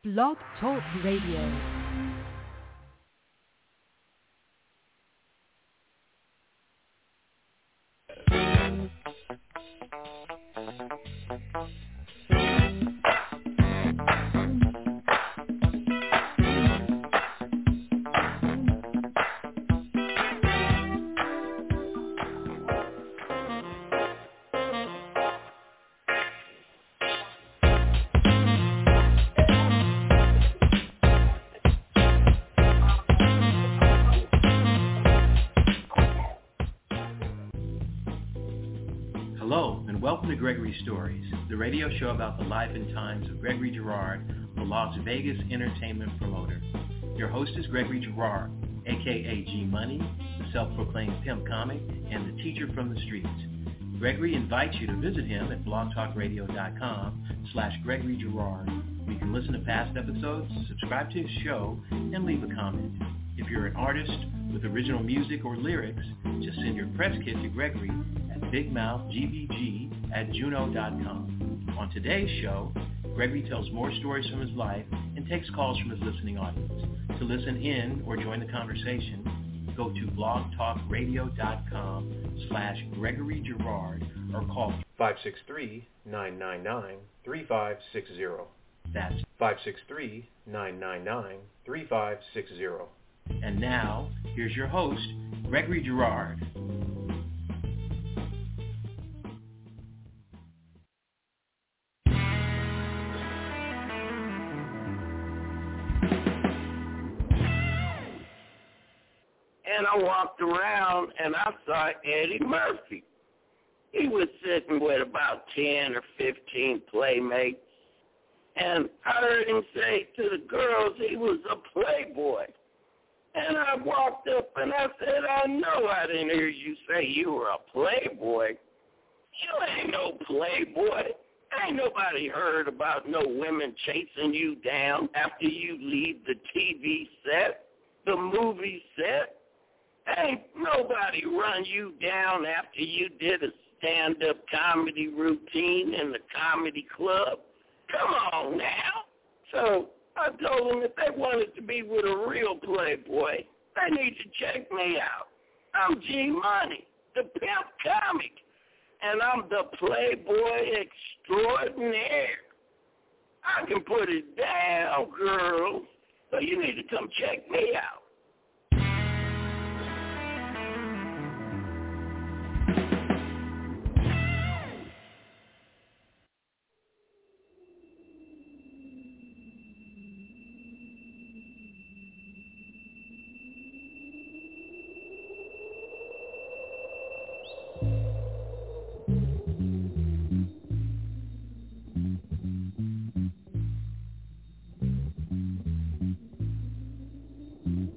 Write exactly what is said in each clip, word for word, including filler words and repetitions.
Blog Talk Radio. Gregory Stories, the radio show about the life and times of Gregory Girard, the Las Vegas entertainment promoter. Your host is Gregory Girard, aka G Money, the self-proclaimed pimp comic, and the teacher from the streets. Gregory invites you to visit him at blogtalkradio.com slash Gregory Girard. You can listen to past episodes, subscribe to his show, and leave a comment. If you're an artist with original music or lyrics, just send your press kit to Gregory at bigmouthgbg at juno dot com. On today's show, Gregory tells more stories from his life and takes calls from his listening audience. To listen in or join the conversation, go to blogtalkradio.com slash Gregory Girard or call five six three, nine nine nine, three five six zero. That's five six three, nine nine nine, three five six zero. And now, here's your host, Gregory Girard. And I walked around and I saw Eddie Murphy. He was sitting with about ten or fifteen playmates. And I heard him say to the girls he was a playboy. And I walked up and I said, I know I didn't hear you say you were a playboy. You ain't no playboy. Ain't nobody heard about no women chasing you down after you leave the T V set, the movie set. Ain't nobody run you down after you did a stand-up comedy routine in the comedy club. Come on now. So I told them if they wanted to be with a real playboy, they need to check me out. I'm G Money, the pimp comic, and I'm the playboy extraordinaire. I can put it down, girls, so you need to come check me out. Mm-hmm.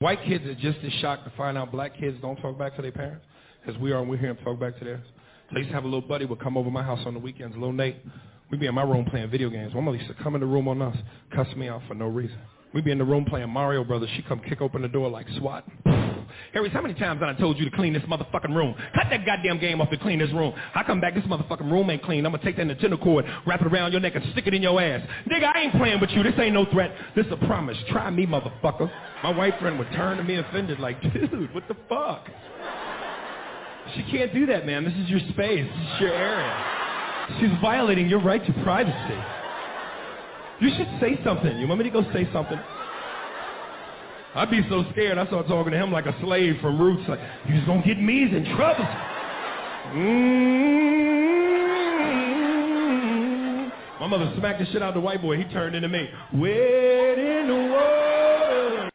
White kids are just as shocked to find out black kids don't talk back to their parents as we are when we hear them talk back to theirs. So I used to have a little buddy would come over my house on the weekends, little Nate. We'd be in my room playing video games. My mother used to come in the room on us, cuss me out for no reason. We'd be in the room playing Mario Brothers. She'd come kick open the door like SWAT. Harry, how many times have I told you to clean this motherfucking room? Cut that goddamn game off to clean this room. I come back, this motherfucking room ain't clean. I'm gonna take that Nintendo cord, wrap it around your neck, and stick it in your ass. Nigga, I ain't playing with you. This ain't no threat. This a promise. Try me, motherfucker. My white friend would turn to me offended like, dude, what the fuck? She can't do that, man. This is your space. This is your area. She's violating your right to privacy. You should say something. You want me to go say something? I'd be so scared I started talking to him like a slave from Roots. Like, you just gonna get me in trouble. Mm-hmm. My mother smacked the shit out of the white boy. He turned into me. Wet in the water.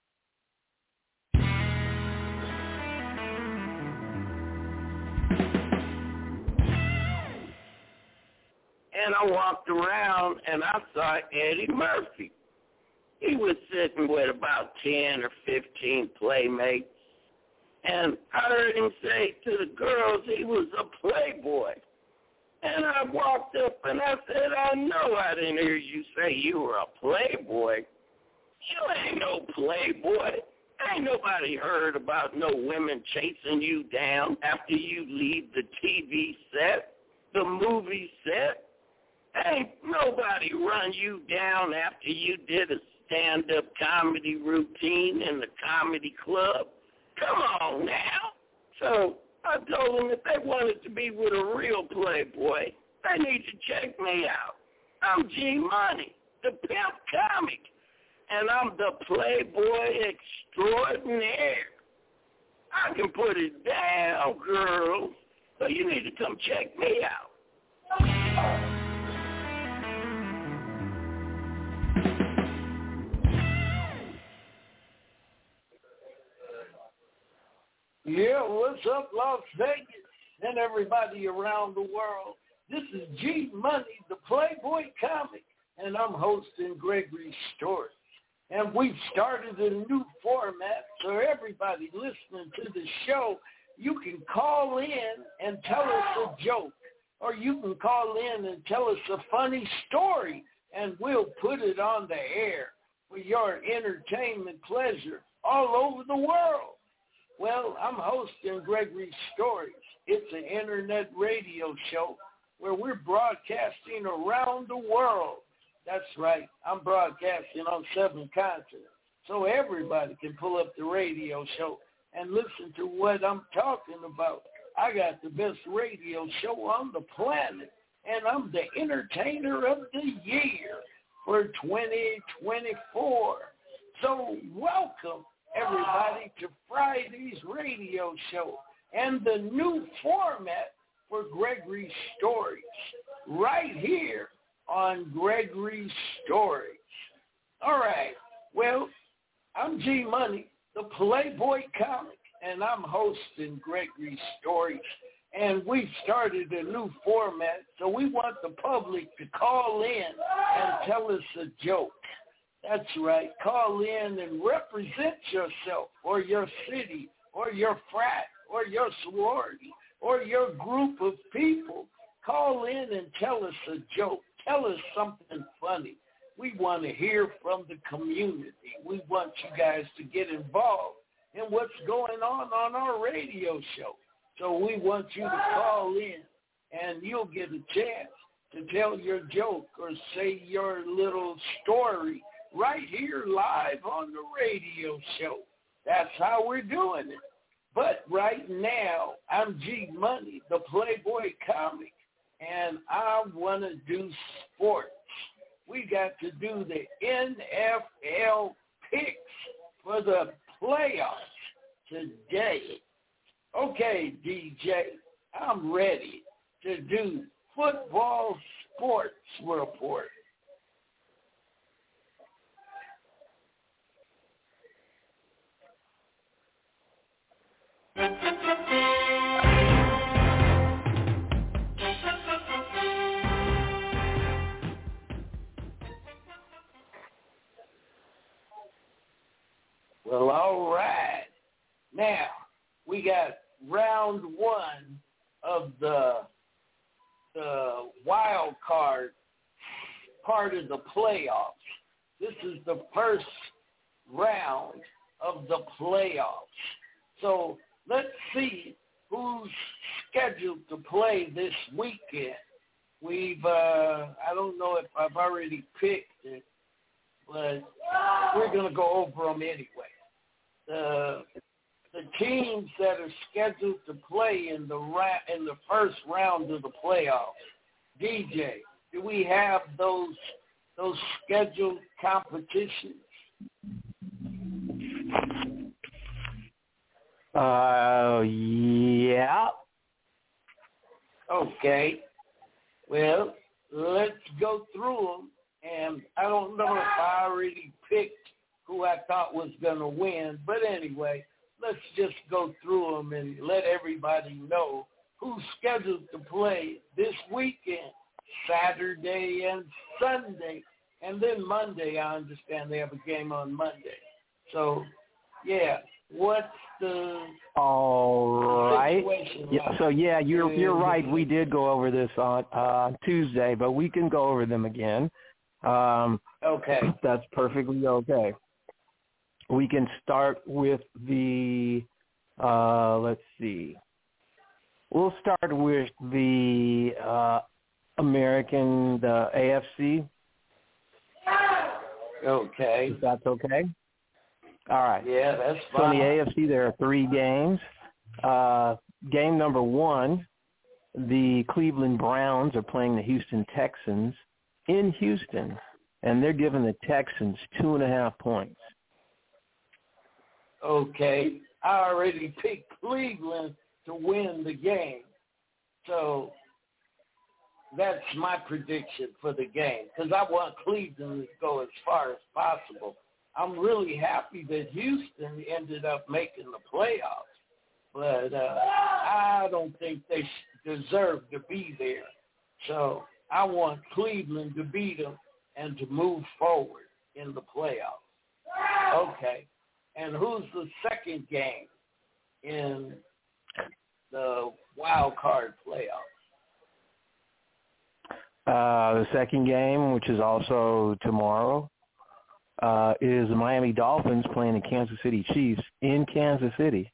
And I walked around and I saw Eddie Murphy. He was sitting with about ten or fifteen playmates. And I heard him say to the girls he was a playboy. And I walked up and I said, I know I didn't hear you say you were a playboy. You ain't no playboy. Ain't nobody heard about no women chasing you down after you leave the T V set, the movie set. Ain't nobody run you down after you did a stand-up comedy routine in the comedy club. Come on now. So I told them if they wanted to be with a real playboy, they need to check me out. I'm G Money, the pimp comic, and I'm the playboy extraordinaire. I can put it down, girls, so you need to come check me out. Yeah, what's up, Las Vegas, and everybody around the world? This is G Money, the Playboy comic, and I'm hosting Gregory Stories. And we've started a new format, so everybody listening to the show, you can call in and tell us a joke, or you can call in and tell us a funny story, and we'll put it on the air for your entertainment pleasure all over the world. Well, I'm hosting Gregory Stories. It's an internet radio show where we're broadcasting around the world. That's right. I'm broadcasting on seven continents. So everybody can pull up the radio show and listen to what I'm talking about. I got the best radio show on the planet, and I'm the entertainer of the year for twenty twenty-four. So welcome, everybody, to Friday's radio show and the new format for Gregory Stories right here on Gregory Stories. All right, well, I'm G Money, the Playboy comic, and I'm hosting Gregory Stories, and we've started a new format, so we want the public to call in and tell us a joke. That's right. Call in and represent yourself or your city or your frat or your sorority or your group of people. Call in and tell us a joke. Tell us something funny. We want to hear from the community. We want you guys to get involved in what's going on on our radio show. So we want you to call in, and you'll get a chance to tell your joke or say your little story right here live on the radio show. That's how we're doing it. But right now, I'm G Money, the Playboy comic, and I want to do sports. We got to do the N F L picks for the playoffs today. Okay, D J, I'm ready to do football sports report. Well, all right. Now, we got round one of the, the wild card part of the playoffs. This is the first round of the playoffs. So let's see who's scheduled to play this weekend. We've, uh, I don't know if I've already picked it, but we're going to go over them anyway. The, the teams that are scheduled to play in the ra- in the first round of the playoffs. D J, do we have those those scheduled competitions? Uh, yeah. Okay. Well, let's go through them. And I don't know if I already picked who I thought was going to win. But anyway, let's just go through them and let everybody know who's scheduled to play this weekend, Saturday and Sunday. And then Monday, I understand they have a game on Monday. So, yeah, what's the All right. situation Yeah, like? so, yeah, you're you're right. We did go over this on uh, Tuesday, but we can go over them again. Um, okay. That's perfectly okay. We can start with the, uh, let's see. We'll start with the uh, American, the A F C. Okay. If that's okay. All right. Yeah, that's fine. So in the A F C, there are three games. Uh, game number one, the Cleveland Browns are playing the Houston Texans in Houston, and they're giving the Texans two and a half points. Okay. I already picked Cleveland to win the game. So that's my prediction for the game because I want Cleveland to go as far as possible. I'm really happy that Houston ended up making the playoffs, but uh, I don't think they deserve to be there. So I want Cleveland to beat them and to move forward in the playoffs. Okay. And who's the second game in the wild card playoffs? Uh, the second game, which is also tomorrow, uh, is the Miami Dolphins playing the Kansas City Chiefs in Kansas City.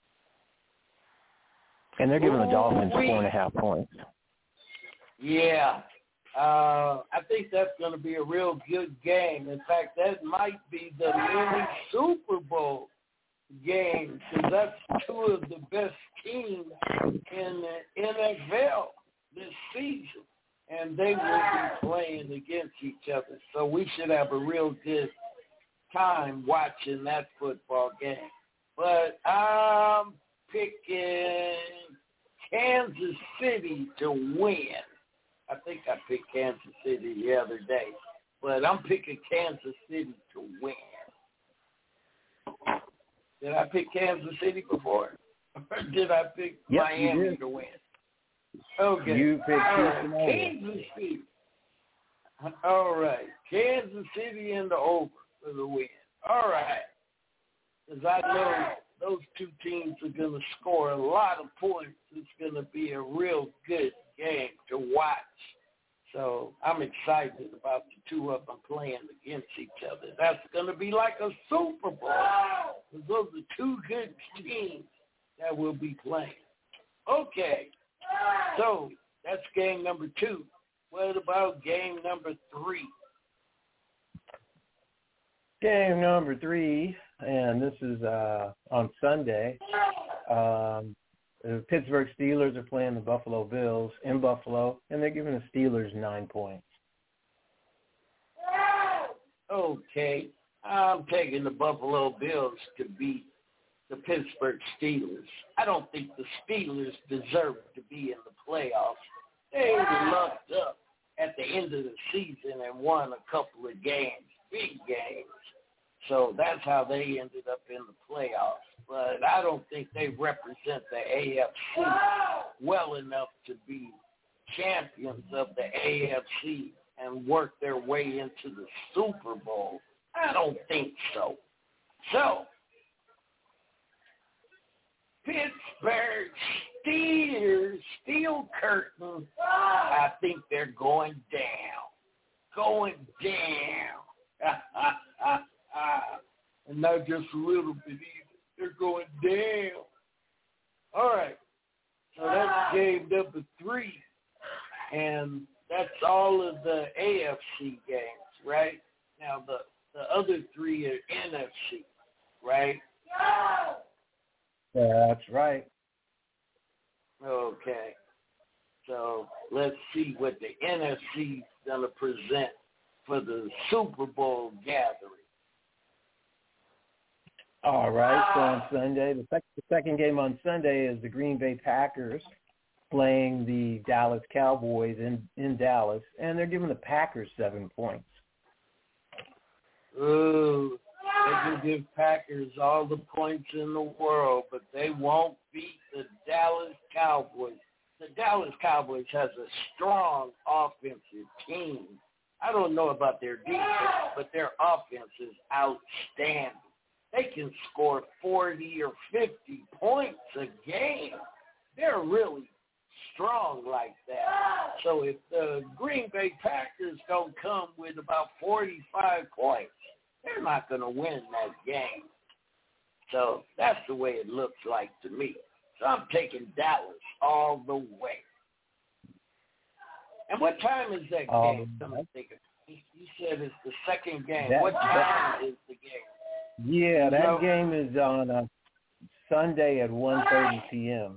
And they're giving the Dolphins Ooh-wee. four and a half points. Yeah. Uh, I think that's going to be a real good game. In fact, that might be the mini Super Bowl game because that's two of the best teams in the N F L this season. And they will be playing against each other. So we should have a real good time watching that football game. But I'm picking Kansas City to win. I think I picked Kansas City the other day. But I'm picking Kansas City to win. Did I pick Kansas City before? Or did I pick Yep, Miami to win? Okay. You picked All Houston right. Kansas City. All right. Kansas City in the over for the win. All right. Because I know those two teams are going to score a lot of points. It's going to be a real good game to watch. So I'm excited about the two of them playing against each other. That's going to be like a Super Bowl. Because those are two good teams that will be playing. Okay. So that's game number two. What about game number three? Game number three, and this is uh, on Sunday. Um, the Pittsburgh Steelers are playing the Buffalo Bills in Buffalo, and they're giving the Steelers nine points. Okay. I'm taking the Buffalo Bills to beat the Pittsburgh Steelers. I don't think the Steelers deserve to be in the playoffs. They lucked up at the end of the season and won a couple of games, big games. So that's how they ended up in the playoffs. But I don't think they represent the A F C well enough to be champions of the A F C and work their way into the Super Bowl. I don't think so. So Pittsburgh Steelers, Steel Curtain, I think they're going down. Going down. And not just a little bit either. They're going down. All right. So that's game number three. And that's all of the A F C games, right? Now, the, the other three are N F C, right? That's right. Okay. So let's see what the N F C is going to present for the Super Bowl gathering. All right. So on Sunday, the, sec- the second game on Sunday is the Green Bay Packers playing the Dallas Cowboys in, in Dallas, and they're giving the Packers seven points. Ooh, they can give Packers all the points in the world, but they won't beat the Dallas Cowboys. The Dallas Cowboys has a strong offensive team. I don't know about their defense, but their offense is outstanding. They can score forty or fifty points a game. They're really strong like that. So if the Green Bay Packers don't come with about forty-five points, they're not going to win that game. So that's the way it looks like to me. So I'm taking Dallas all the way. And what time is that game? Um, I'm thinking. You said it's the second game. That, what time that, is the game? Yeah, that so, game is on uh, Sunday at one thirty p.m.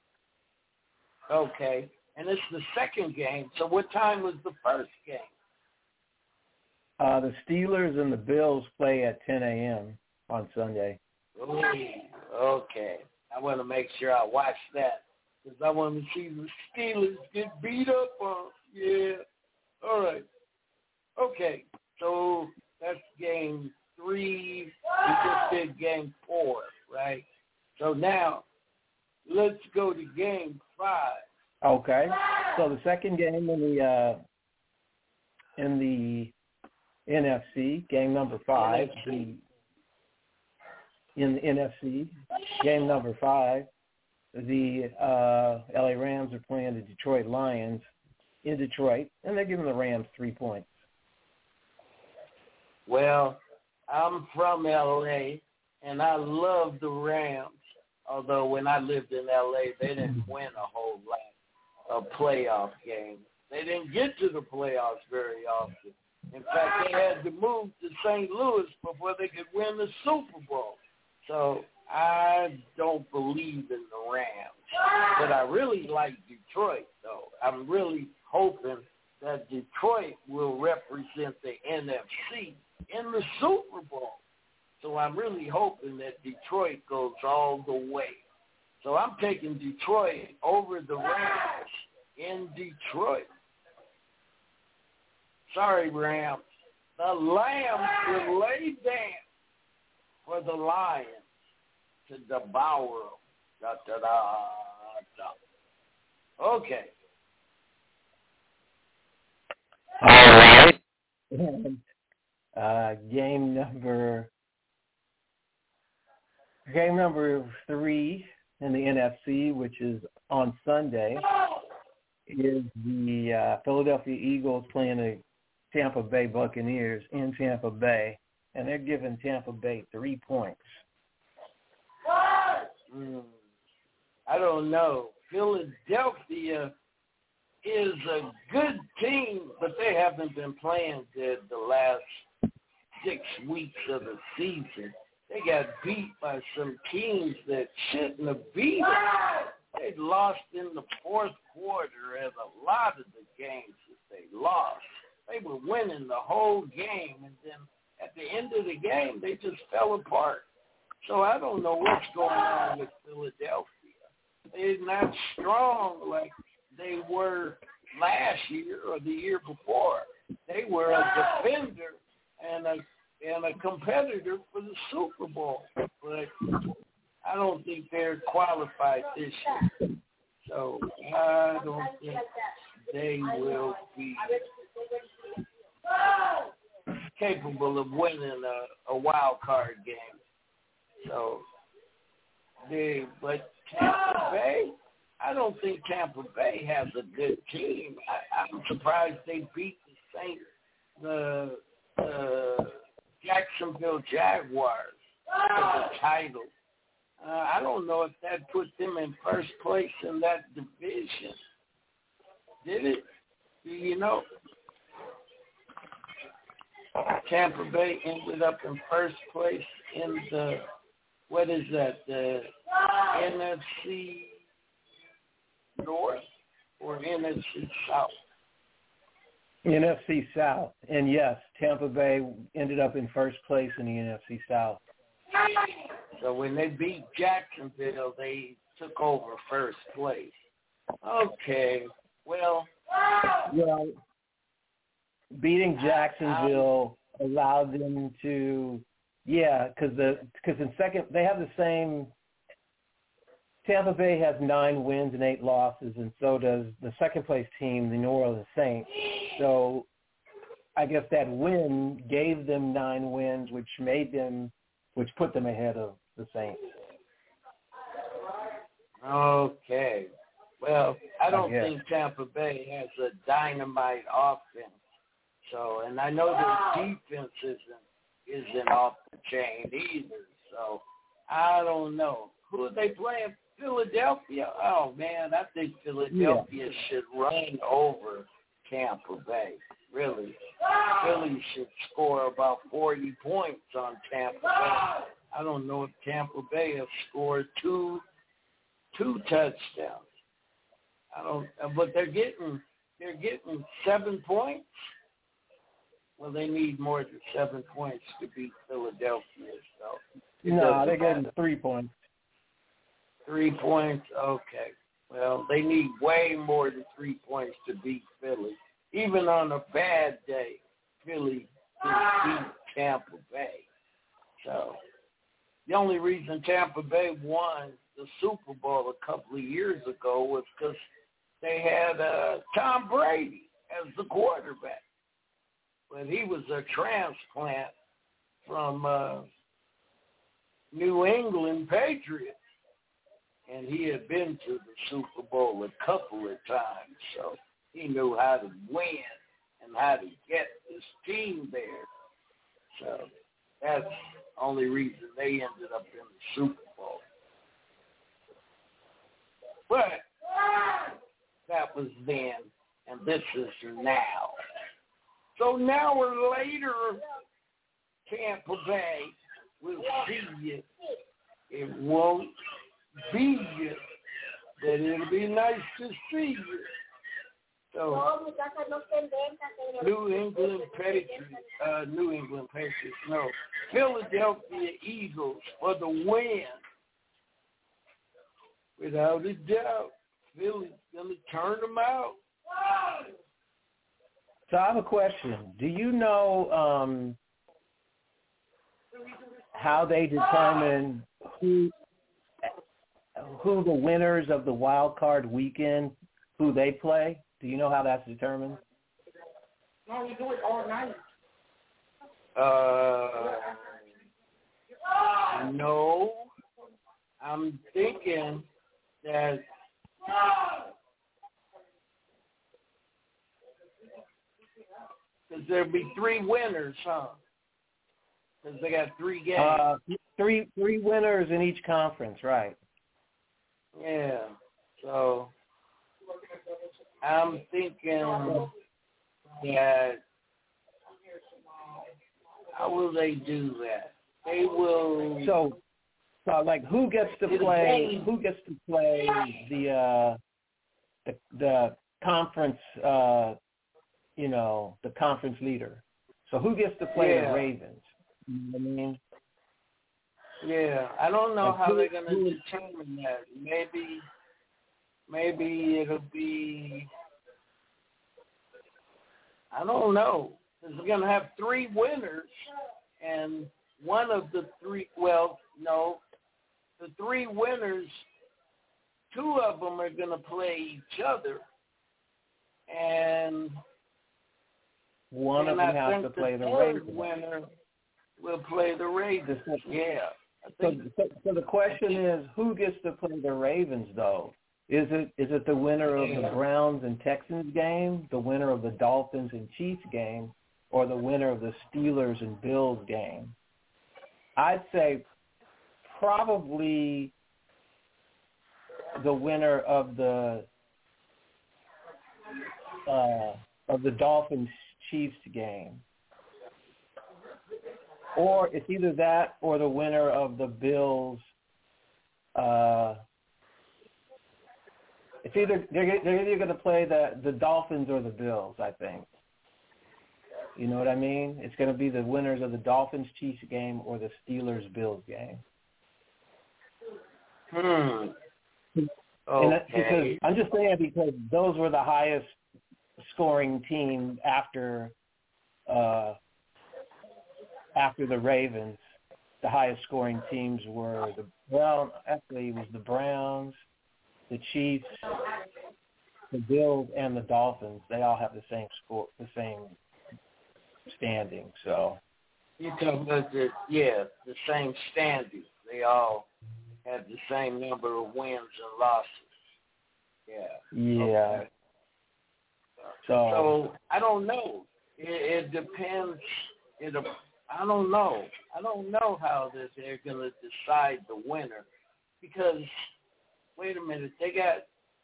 Okay. And it's the second game. So what time was the first game? Uh, the Steelers and the Bills play at ten a.m. on Sunday. Ooh, okay. I want to make sure I watch that because I want to see the Steelers get beat up on. Yeah. All right. Okay. So that's game three. We just did game four, right? So now let's go to game five. Okay. So the second game in the uh, in the N F C, game number five. The, in the N F C, game number five, the uh, L A Rams are playing the Detroit Lions in Detroit, and they're giving the Rams three points. Well, I'm from L A, and I love the Rams, although when I lived in L A, they didn't win a whole lot of playoff games. They didn't get to the playoffs very often. In fact, they had to move to Saint Louis before they could win the Super Bowl. So I don't believe in the Rams. But I really like Detroit, though. I'm really hoping that Detroit will represent the N F C in the Super Bowl. So I'm really hoping that Detroit goes all the way. So I'm taking Detroit over the Rams in Detroit. Sorry, Rams. The Lambs will lay down for the Lions to devour them. Da, da, da, da. Okay. All right. uh, game number game number three in the N F C, which is on Sunday, is the uh, Philadelphia Eagles playing the Tampa Bay Buccaneers in Tampa Bay, and they're giving Tampa Bay three points. Mm, I don't know. Philadelphia is a good team, but they haven't been playing good the last six weeks of the season. They got beat by some teams that shouldn't have beat them. They lost in the fourth quarter at a lot of the games that they lost. They were winning the whole game, and then at the end of the game, they just fell apart. So I don't know what's going on with Philadelphia. They're not strong like they were last year or the year before. They were a defender and a and a competitor for the Super Bowl, but I don't think they're qualified this year. So I don't think they will be capable of winning a, a wild card game. So they, but Tampa Bay? I don't think Tampa Bay has a good team. I, I'm surprised they beat the Saints, the, the Jacksonville Jaguars for the title. Uh, I don't know if that put them in first place in that division. Did it? Do you know? Tampa Bay ended up in first place in the, what is that, the N F C North or N F C South? N F C South. And yes, Tampa Bay ended up in first place in the N F C South. So when they beat Jacksonville, they took over first place. Okay, well. Well, beating Jacksonville allowed them to, yeah, because the because in second they have the same. Tampa Bay has nine wins and eight losses, and so does the second place team, the New Orleans Saints. So I guess that win gave them nine wins, which made them, which put them ahead of the Saints. Okay. Well, I don't I think Tampa Bay has a dynamite offense. So, and I know their defense isn't isn't off the chain either. So, I don't know. Who are they playing? Philadelphia? Oh, man, I think Philadelphia yeah. should run over Tampa Bay. Really. Philly should score about forty points on Tampa Bay. I don't know if Tampa Bay have scored two two touchdowns. I don't, but they're getting they're getting seven points. Well, they need more than seven points to beat Philadelphia. So no, they're getting three points. Three points, okay. Well, they need way more than three points to beat Philly. Even on a bad day, Philly can beat Tampa Bay. So the only reason Tampa Bay won the Super Bowl a couple of years ago was because they had uh, Tom Brady as the quarterback. But he was a transplant from uh, New England Patriots. And he had been to the Super Bowl a couple of times, so he knew how to win and how to get his team there. So that's the only reason they ended up in the Super Bowl. But that was then, and this is now. So now or later, Tampa Bay will see you. It won't be you, but it'll be nice to see you. So, New England Patriots, uh, New England Patriots, no, Philadelphia Eagles for the win. Without a doubt, Philly's going to turn them out. So I have a question. Do you know um, how they determine who who the winners of the wild card weekend, who they play? Do you know how that's determined? No, we do it all night. Uh, no. I'm thinking that because there'll be three winners, huh? Because they got three games. Uh, three three winners in each conference, right? Yeah. So I'm thinking that how will they do that? They will. So, so like, who gets to play? Who gets to play the uh, the, the conference? Uh, you know, the conference leader. So who gets to play yeah. the Ravens? You know what I mean? Yeah, I don't know like how who, they're going to who, determine that. Maybe, maybe it'll be. I don't know. Because we're going to have three winners, and one of the three. Well, no, the three winners. Two of them are going to play each other, and one and of them I has think to play the the third Ravens. winner will play the Ravens. Yeah, So, so, so the question is, who gets to play the Ravens, though? Is it is it the winner of the Browns and Texans game, the winner of the Dolphins and Chiefs game, or the winner of the Steelers and Bills game? I'd say probably the winner of the uh, of the Dolphins Chiefs game. Or it's either that or the winner of the Bills. Uh, it's either they're, they're either going to play the, the Dolphins or the Bills, I think. You know what I mean? It's going to be the winners of the Dolphins-Chiefs game or the Steelers-Bills game. Hmm. Okay. Okay. Because I'm just saying because those were the highest scoring team after. Uh, After the Ravens, the highest scoring teams were the well, actually it was the Browns, the Chiefs, the Bills, and the Dolphins. They all have the same score, the same standing. So you talking about the yeah, the same standing. They all have the same number of wins and losses. Yeah. Yeah. Okay. So, so I don't know. It, it depends. It. I don't know. I don't know how this, they're going to decide the winner because, wait a minute, they got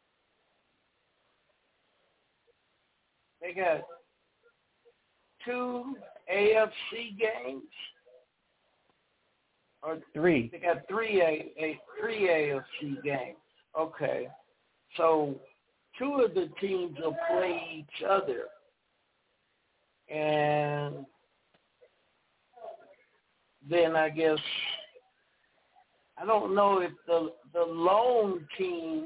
they got two A F C games or three. They got three A, a three A F C games. Okay, so two of the teams will play each other, and then I guess I don't know if the the lone team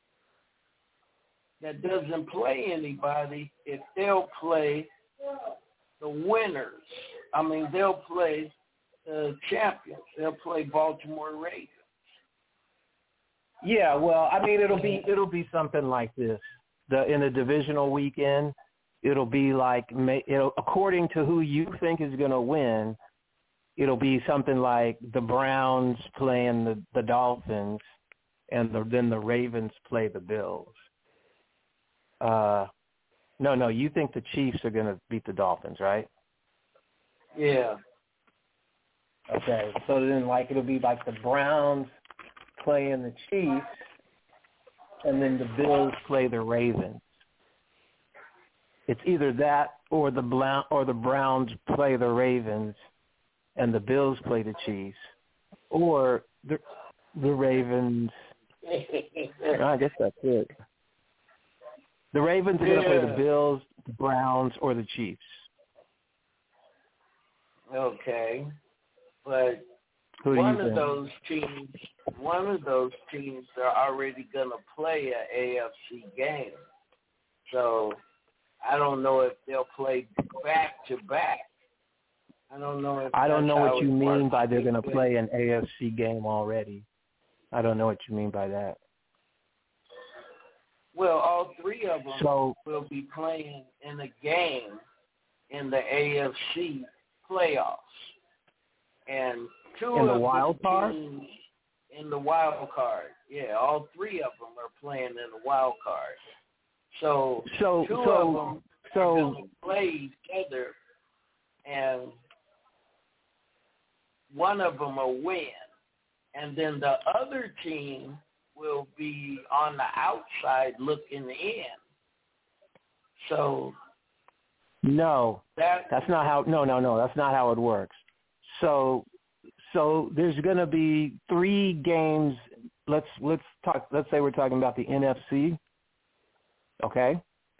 that doesn't play anybody, if they'll play the winners. I mean, they'll play the champions. They'll play Baltimore Ravens. Yeah, well, I mean, it'll be it'll be something like this. The in a divisional weekend, it'll be like it'll according to who you think is going to win. It'll be something like the Browns playing the, the Dolphins, and the, then the Ravens play the Bills. Uh, no, no, you think the Chiefs are going to beat the Dolphins, right? Yeah. Okay, so then like it'll be like the Browns playing the Chiefs, and then the Bills play the Ravens. It's either that or the Bla- or the Browns play the Ravens, and the Bills play the Chiefs, or the the Ravens. I guess that's it. The Ravens are going to yeah. play the Bills, the Browns, or the Chiefs. Okay, but Who do one you of think? those teams, one of those teams are already going to play an A F C game, so I don't know if they'll play back to back. I don't know if I don't know what you mean works. by they're going to play an A F C game already. I don't know what you mean by that. Well, all three of them so, will be playing in a game in the A F C playoffs, and two in the of wild the card? teams in the wild card. Yeah, all three of them are playing in the wild card. So, so two so, of them so, are going to play each other, and one of them will win, and then the other team will be on the outside looking in. So no, that that's not how. No, no, no, that's not how it works. So, so there's going to be three games. Let's let's talk. Let's say we're talking about the N F C. Okay.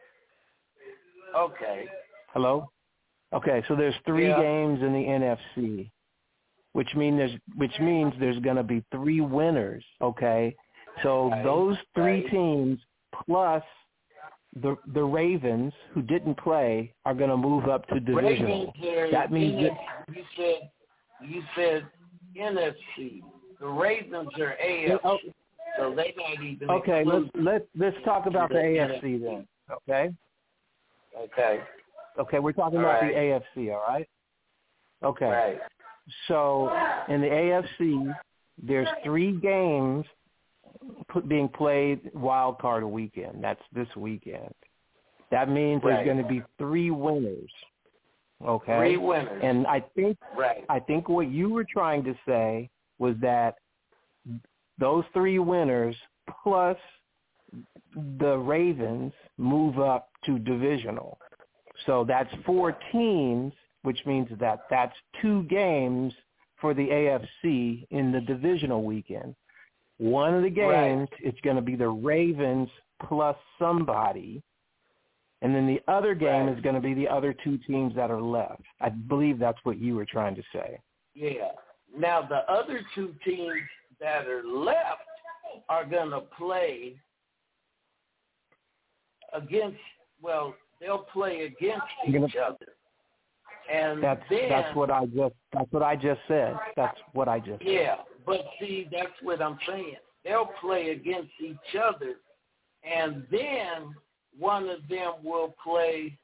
Okay. Hello. Okay, so there's three yeah. games in the N F C, which mean there's which means there's going to be three winners. Okay, so right. those three right. teams plus the the Ravens who didn't play are going to move up to divisional. That means N F C, you said you said N F C. The Ravens are A F C, oh, so they not even. Okay, let's included. let's let's talk about the A F C then. Okay. Okay. Okay, we're talking all about right. the A F C. All right. Okay. Right. So in the A F C, there's three games being played wild card weekend. That's this weekend. That means Right. there's going to be three winners. Okay. Three winners. And I think right. I think what you were trying to say was that those three winners plus the Ravens move up to divisional. So that's four teams, which means that that's two games for the A F C in the divisional weekend. One of the games, right. it's going to be the Ravens plus somebody. And then the other game right. is going to be the other two teams that are left. I believe that's what you were trying to say. Yeah. Now, the other two teams that are left are going to play against, well, they'll play against each gonna, other. And that's, then, that's what I just that's what I just said. That's what I just yeah, said. but see, that's what I'm saying. They'll play against each other, and then one of them will play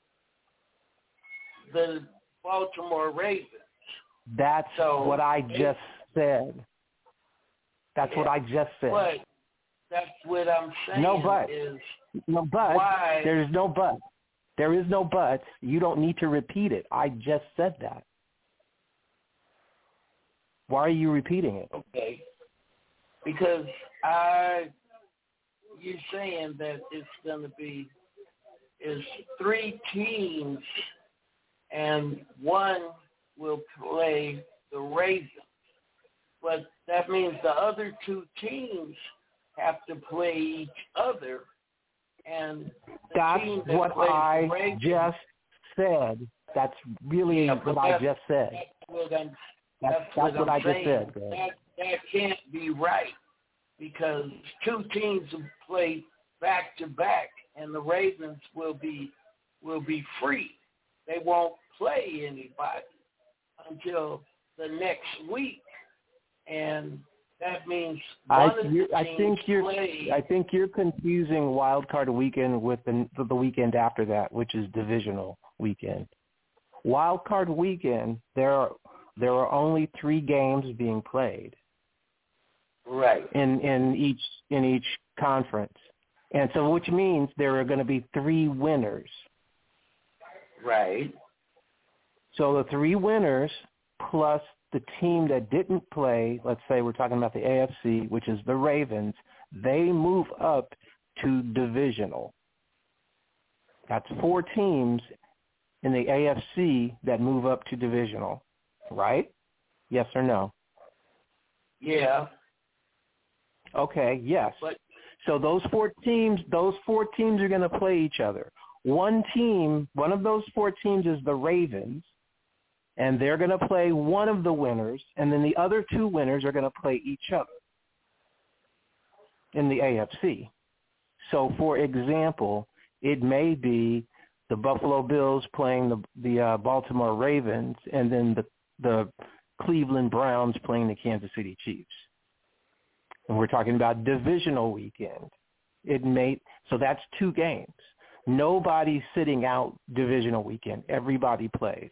the Baltimore Ravens. That's so what I just said. That's yeah, what I just said. But that's what I'm saying. No but. Is no but. Why, There's no but. There is no but. You don't need to repeat it. I just said that. Why are you repeating it? Okay. Because I, you're saying that it's going to be is three teams, and one will play the Ravens. But that means the other two teams have to play each other. And the that's team that what plays I the Ravens, just said. That's really yeah, what I just said. That's what, I'm, that's, that's that's what, what I'm I saying. just said. That, that can't be right because two teams will play back to back, and the Ravens will be will be free. They won't play anybody until the next week, and that means one I, of the I teams think you're play. I think you're confusing Wild Card Weekend with the the weekend after that, which is Divisional Weekend. Wild Card Weekend, there are there are only three games being played. Right. In in each in each conference, and so which means there are going to be three winners. Right. So the three winners plus the team that didn't play, let's say we're talking about the A F C, which is the Ravens, they move up to divisional. That's four teams in the A F C that move up to divisional, right? Yes or no? Yeah. Okay, yes. But, so those four teams, those four teams are going to play each other. One team, one of those four teams is the Ravens, and they're going to play one of the winners, and then the other two winners are going to play each other in the A F C. So, for example, it may be the Buffalo Bills playing the, the uh, Baltimore Ravens, and then the, the Cleveland Browns playing the Kansas City Chiefs. And we're talking about divisional weekend. It may so that's two games. Nobody's sitting out divisional weekend. Everybody plays.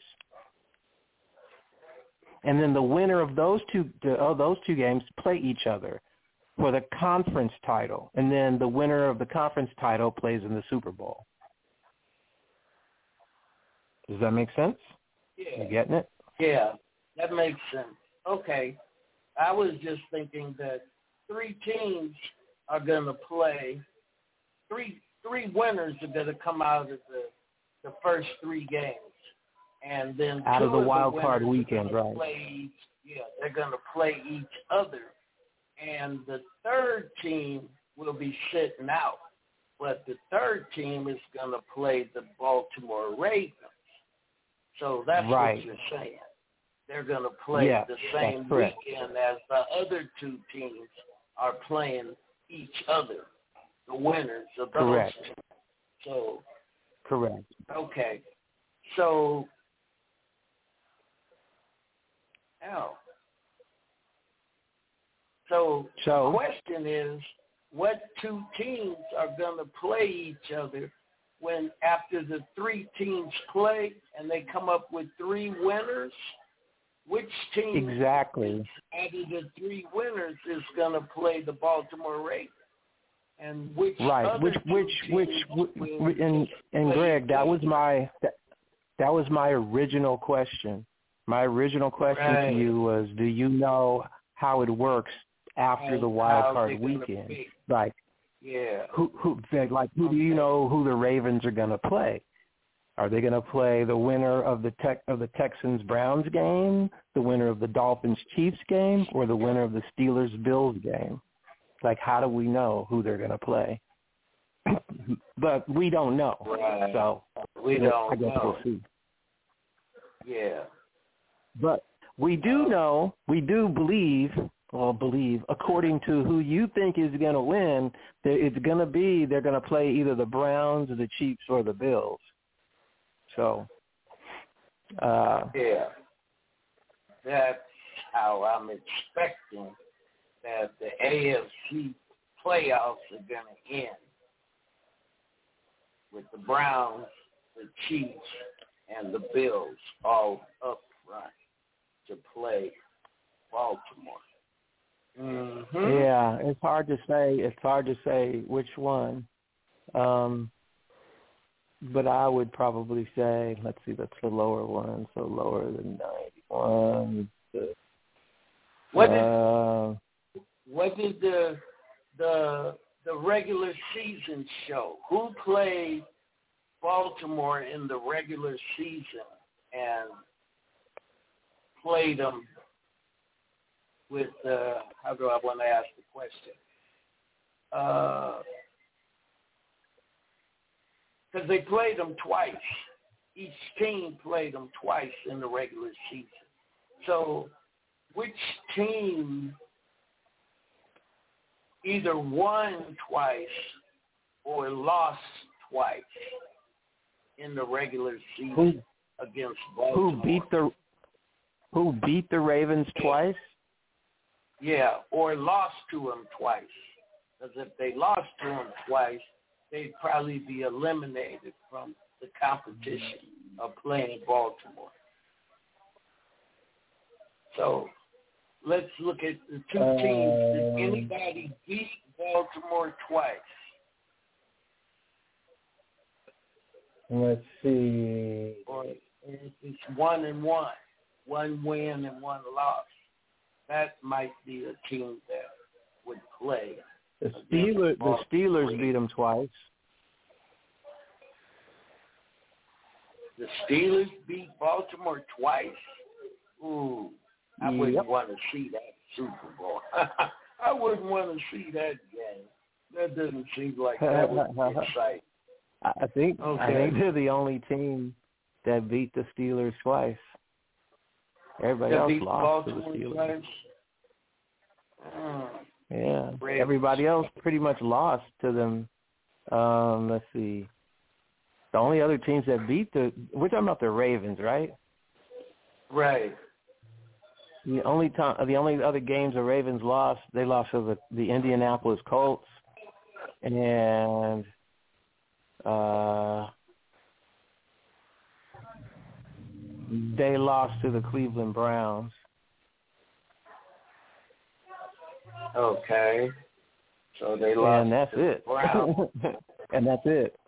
And then the winner of those two of those two games play each other for the conference title. And then the winner of the conference title plays in the Super Bowl. Does that make sense? Yeah. You getting it? Yeah, that makes sense. Okay. I was just thinking that three teams are going to play, three three winners are going to come out of the, the first three games. And then out two of the wild the card weekend, right? Play, yeah, they're going to play each other. And the third team will be sitting out. But the third team is going to play the Baltimore Ravens. So that's right. what you're saying. They're going to play yeah, the same weekend as the other two teams are playing each other, the winners of those Correct. two. So, Correct. Okay. So, now, so, so the question is, what two teams are going to play each other when after the three teams play and they come up with three winners? which team exactly out of the three winners is going to play the Baltimore Ravens? And which right, other which which which, which, which and and Greg, that was my that, that was my original question. My original question right. to you was, do you know how it works after and the wild card weekend? Like, yeah, who who like who okay. do you know who the Ravens are going to play? Are they going to play the winner of the tech of the Texans Browns game, the winner of the Dolphins Chiefs game, or the winner of the Steelers Bills game? Like, how do we know who they're going to play? But we don't know. Right. So we don't I guess know. we'll see. Yeah. But we do know, we do believe, well, believe, according to who you think is going to win, that it's going to be, they're going to play either the Browns or the Chiefs or the Bills. So, uh, yeah. That's how I'm expecting that the A F C playoffs are going to end, with the Browns, the Chiefs, and the Bills all up front to play Baltimore. Mm-hmm. Yeah, it's hard to say. It's hard to say which one. Um, but I would probably say, let's see, that's the lower one, so lower than ninety-one. What uh, did, what did the the the regular season show? Who played Baltimore in the regular season and played them with, uh, how do I want to ask the question? Because uh, they played them twice. Each team played them twice in the regular season. So which team either won twice or lost twice in the regular season who, against Baltimore? Who beat the Who beat the Ravens twice? Yeah, or lost to them twice. Because if they lost to them twice, they'd probably be eliminated from the competition of playing Baltimore. So let's look at the two Uh, teams. Did anybody beat Baltimore twice? Let's see. Or if it's one and one, one win and one loss, that might be a team that would play. The Steelers, the Steelers beat them twice. The Steelers beat Baltimore twice? Ooh, I Yep. wouldn't want to see that Super Bowl. I wouldn't want to see that game. That doesn't seem like that would be exciting. I think Okay. I think they're the only team that beat the Steelers twice. Everybody That else beat lost to the Baltimore Steelers. twice? Oh, Yeah, Ravens. everybody else pretty much lost to them. Um, let's see. The only other teams that beat the we're talking about the Ravens, right? right. The only time, the only other games the Ravens lost, they lost to the, the Indianapolis Colts, and uh, they lost to the Cleveland Browns. Okay. So they lost And that's to the it. Browns. And that's it.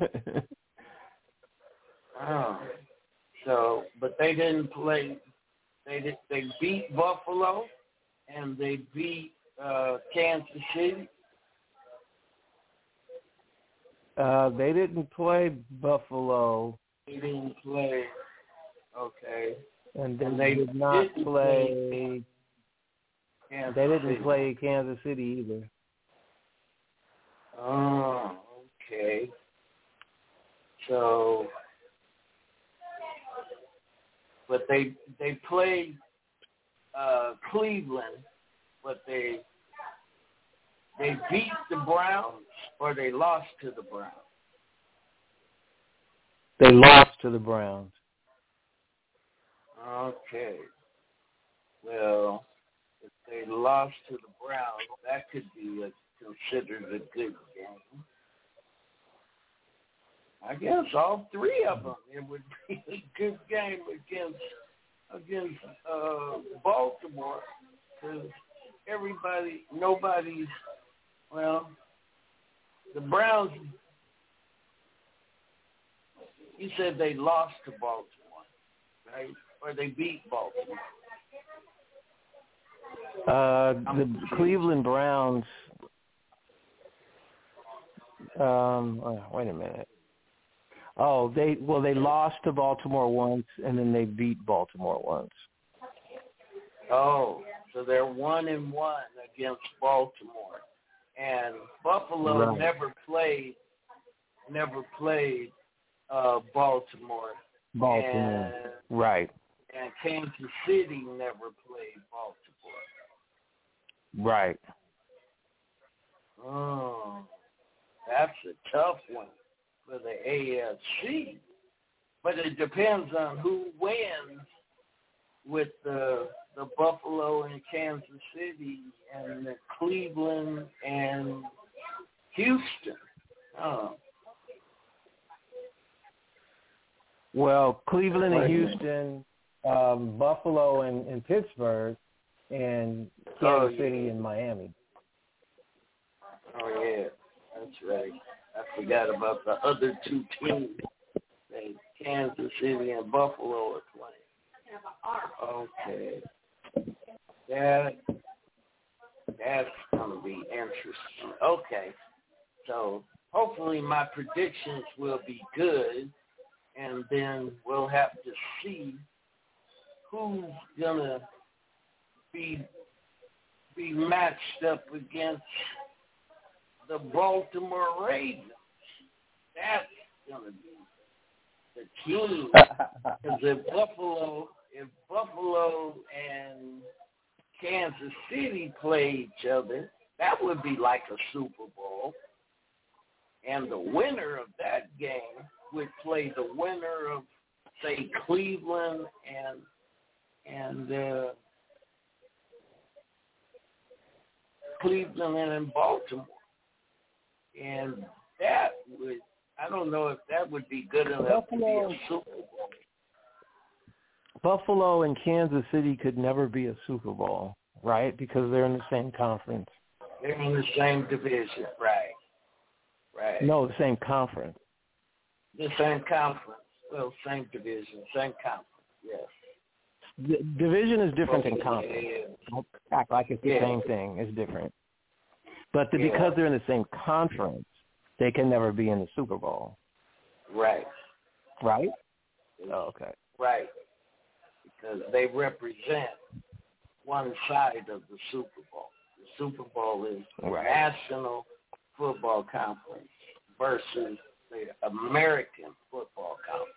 Oh. So, but they didn't play. They did, they beat Buffalo, and they beat uh, Kansas City. Uh, they didn't play Buffalo, They didn't play. Okay. and they, And they did not didn't play. Kansas They didn't City. play Kansas City either. Oh, okay. So, but they they played uh, Cleveland, but they they beat the Browns, or they lost to the Browns. They lost to the Browns. Okay. Well, if they lost to the Browns, that could be a, considered a good game. I guess all three of them, it would be a good game against against uh, Baltimore because everybody, nobody's, well, the Browns, you said they lost to Baltimore, right? Or they beat Baltimore? Uh, the Cleveland Browns, um, oh, wait a minute. Oh, they well, they lost to Baltimore once, and then they beat Baltimore once. Oh, so they're one and one against Baltimore, and Buffalo Right. never played, never played uh, Baltimore. Baltimore, and, right, and Kansas City never played Baltimore. right. Oh, that's a tough one for the A F C. But it depends on who wins with the the Buffalo and Kansas City and the Cleveland and Houston. Oh. Well, Cleveland and Houston, um, Buffalo and, and Pittsburgh, and Kansas Oh, yeah. City and Miami. Oh, yeah, that's right. I forgot about the other two teams that Kansas City and Buffalo are playing. Okay. That, that's going to be interesting. Okay. So hopefully my predictions will be good, and then we'll have to see who's going to be be matched up against the Baltimore Ravens. That's going to be the team. Because if Buffalo, if Buffalo and Kansas City play each other, that would be like a Super Bowl. And the winner of that game would play the winner of, say, Cleveland and and uh, Cleveland and Baltimore. And that would, I don't know if that would be good enough Buffalo, to be a Super Bowl. Buffalo and Kansas City could never be a Super Bowl, right? Because they're in the same conference. They're in the same division, right? Right. No, the same conference. The same conference. Well, same division, same conference, yes. The division is different than Okay, conference. yeah, yeah. Don't act like it's the Yeah. same thing. It's different. But the, Yeah. because they're in the same conference, they can never be in the Super Bowl. Right. Right? Oh, okay. Right. Because they represent one side of the Super Bowl. The Super Bowl is the Right. National Football Conference versus the American Football Conference.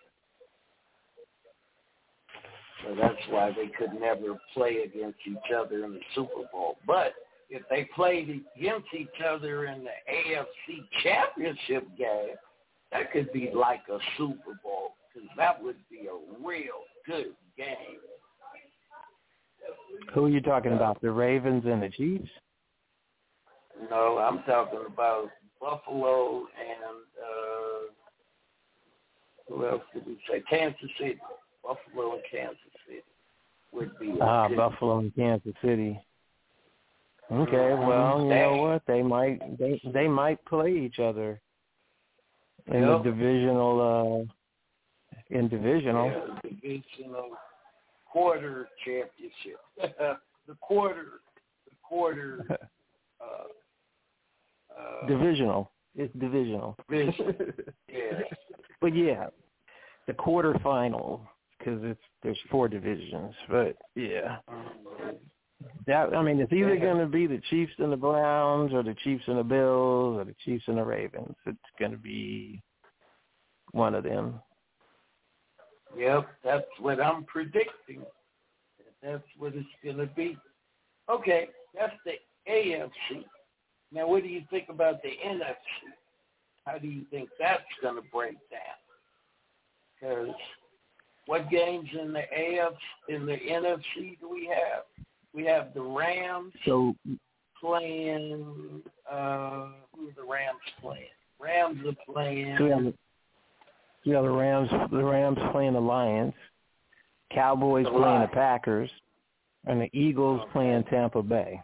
So that's why they could never play against each other in the Super Bowl. But if they played against each other in the A F C Championship game, that could be like a Super Bowl, because that would be a real good game. Who are you talking about, the Ravens and the Chiefs? No, I'm talking about Buffalo and uh, who else did we say? Kansas City. Buffalo and Kansas City would be. Ah, good. Buffalo and Kansas City. Okay, Mhm. well, you Dang. know what? They might they they might play each other in Yep. the divisional uh in divisional. Yeah, divisional quarter championship. the quarter, the quarter. Uh, uh, Divisional. It's divisional. division. Yeah. But yeah, the quarterfinal, because it's there's four divisions. But yeah, that I mean, it's either Yeah. going to be the Chiefs and the Browns, or the Chiefs and the Bills, or the Chiefs and the Ravens. It's going to be one of them. Yep, that's what I'm predicting. That's what it's going to be. Okay, that's the A F C. Now, what do you think about the N F C? How do you think that's going to break down? Because what games in the A F C, in the N F C do we have? We have the Rams So playing. Uh, who are the Rams playing? Rams are playing. So we have, the, we have the Rams. The Rams playing the Lions. Cowboys The playing Lions. the Packers, and the Eagles Okay. playing Tampa Bay.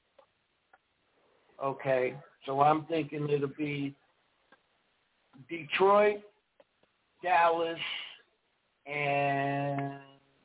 Okay, so I'm thinking it'll be Detroit, Dallas, and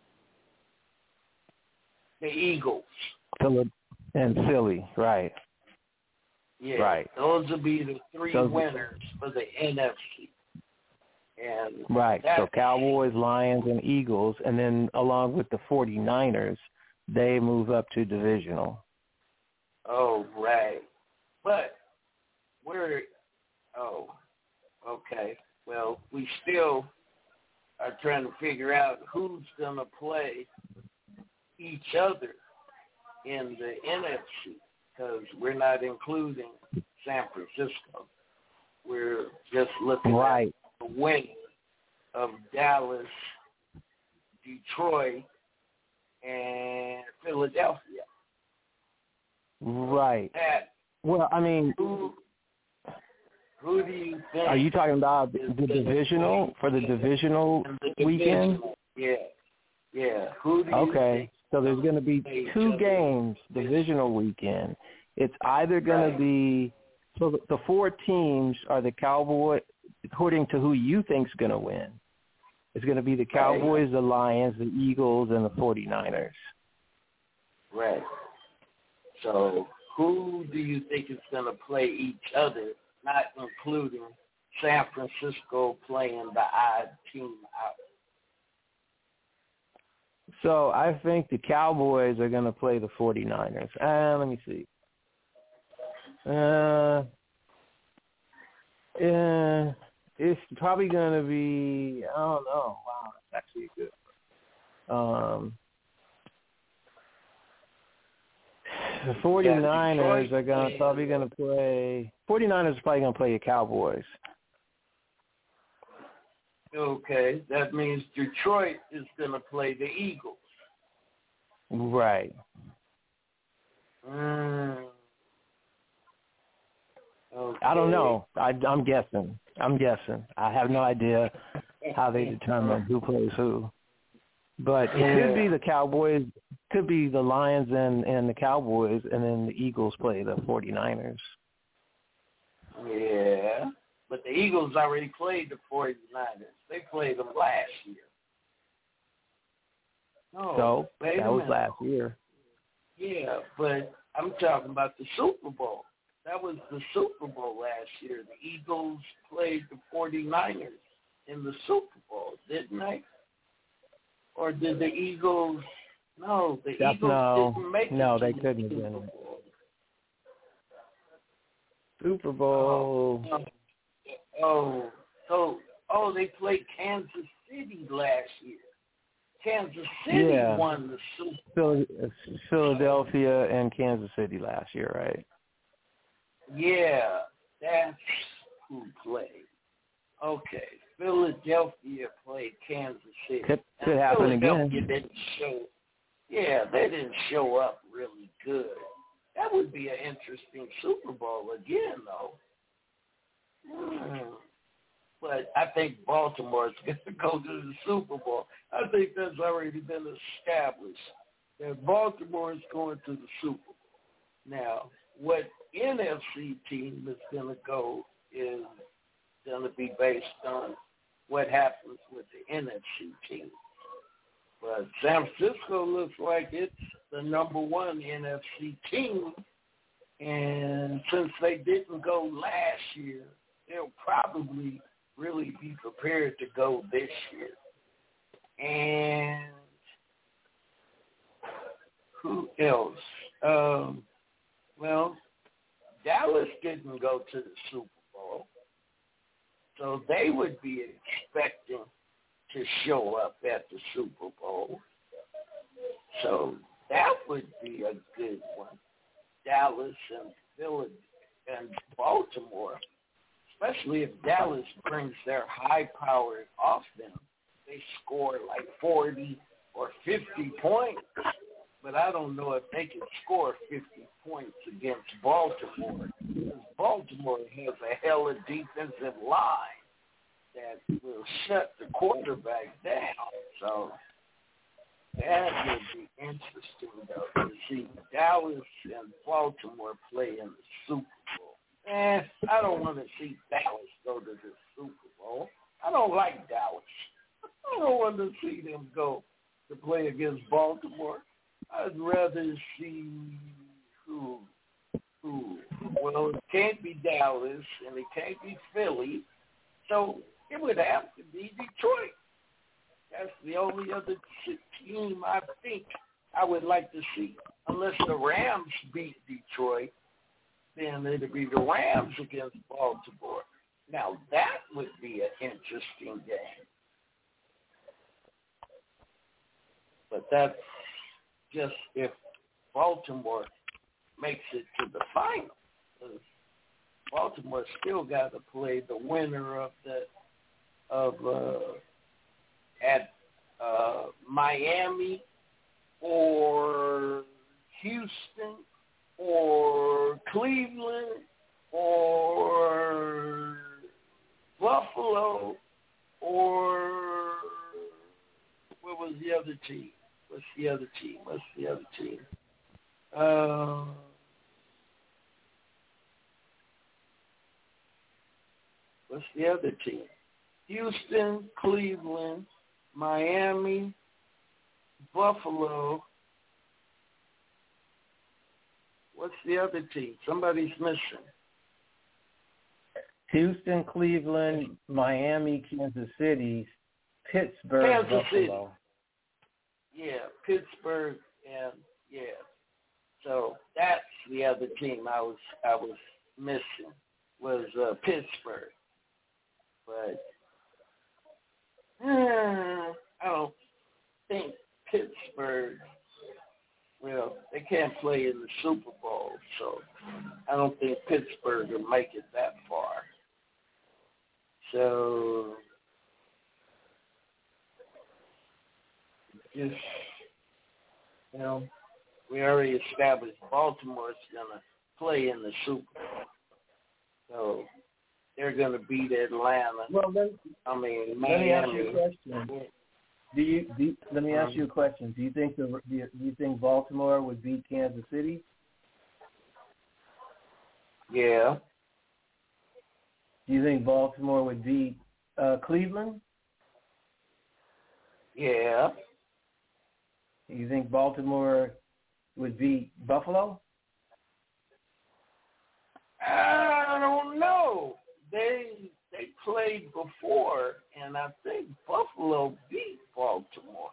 the Eagles. Philly and Philly, right. Yeah, Right. those will be the three Those- winners for the N F C. And Right, that, so Cowboys, Lions, and Eagles, and then along with the forty-niners, they move up to divisional. oh, right. But we're, oh, okay. Well, we still are trying to figure out who's going to play each other in the N F C because we're not including San Francisco. We're just looking Right. at the winner of Dallas, Detroit, and Philadelphia. Right. That, Well, I mean, who, who do you think? are you talking about the divisional, for the divisional the weekend? divisional? Yeah. Yeah. Who do you Okay, think? so there's going to be two games divisional weekend. It's either going Right. to be, so the, the four teams are the Cowboys, according to who you think's going to win. It's going to be the Cowboys, the Lions, the Eagles, and the forty-niners. Right. So who do you think is going to play each other, not including San Francisco playing the odd team out? So I think the Cowboys are going to play the forty-niners. Uh, let me see. Uh, uh, it's probably going to be, I don't know. Wow, that's actually good. Um, the forty-niners are going to probably going to play, forty-niners are probably going to play the Cowboys. Okay, that means Detroit is going to play the Eagles. Right. Mm. Okay. I don't know. I, I'm guessing. I'm guessing. I have no idea how they determine who plays who. But it could be the Cowboys, could be the Lions and, and the Cowboys, and then the Eagles play the forty-niners. Yeah, but the Eagles already played the forty-niners. They played them last year. No, So wait a that was minute. last year. Yeah, but I'm talking about the Super Bowl. That was the Super Bowl last year. The Eagles played the forty-niners in the Super Bowl, didn't they? Or did the Eagles – no, the Yep, Eagles no, didn't make no, it they to couldn't the have been Super in. Bowl. Super Bowl. Oh, oh, so, oh, they played Kansas City last year. Kansas City Yeah. won the Super Phil- Philadelphia and Kansas City last year, right? Yeah, that's who played. Okay, Philadelphia played Kansas City. Could, could And happen again. Philadelphia didn't show. Yeah, they didn't show up really good. That would be an interesting Super Bowl again, though. Hmm. But I think Baltimore's going to go to the Super Bowl. I think that's already been established that Baltimore is going to the Super Bowl. Now, what N F C team is going to go is going to be based on what happens with the N F C team. But San Francisco looks like it's the number one N F C team. And since they didn't go last year, they'll probably really be prepared to go this year. And who else? Um, well, Dallas didn't go to the Super Bowl, so they would be expecting to show up at the Super Bowl. So that would be a good one. Dallas and Philadelphia and Baltimore, especially if Dallas brings their high-powered offense. They score like forty or fifty points, but I don't know if they can score fifty points against Baltimore, because Baltimore has a hella defensive line that will shut the quarterback down. So That would be interesting, though, to see Dallas and Baltimore play in the Super Bowl. Eh, I don't want to see Dallas go to the Super Bowl. I don't like Dallas. I don't want to see them go to play against Baltimore. I'd rather see who, who. Well, it can't be Dallas, and it can't be Philly, so it would have to be Detroit. That's the only other team I think I would like to see. Unless the Rams beat Detroit, then it'd be the Rams against Baltimore. Now, that would be an interesting game. But that's just if Baltimore makes it to the final. Baltimore still got to play the winner of the of uh, at uh, Miami or Houston or Cleveland or Buffalo or what was the other team? What's the other team? What's the other team? Uh, what's the other team? Houston, Cleveland, Miami, Buffalo. What's the other team? Somebody's missing. Houston, Cleveland, Miami, Kansas City, Pittsburgh, Kansas Buffalo. City. Yeah, Pittsburgh and yeah. So that's the other team I was I was missing was uh, Pittsburgh. But uh, I don't think Pittsburgh. Well, they can't play in the Super Bowl, so I don't think Pittsburgh will make it that far. So just, you know, we already established Baltimore's going to play in the Super Bowl. So they're going to beat Atlanta. Well, then, I mean, let me ask Miami. you a question. Do you, do you, let me ask you a question. Do you think the do you, do you think Baltimore would beat Kansas City? Yeah. Do you think Baltimore would beat uh, Cleveland? Yeah. Do you think Baltimore would beat Buffalo? I don't know. They they played before, and I think Buffalo beat Baltimore.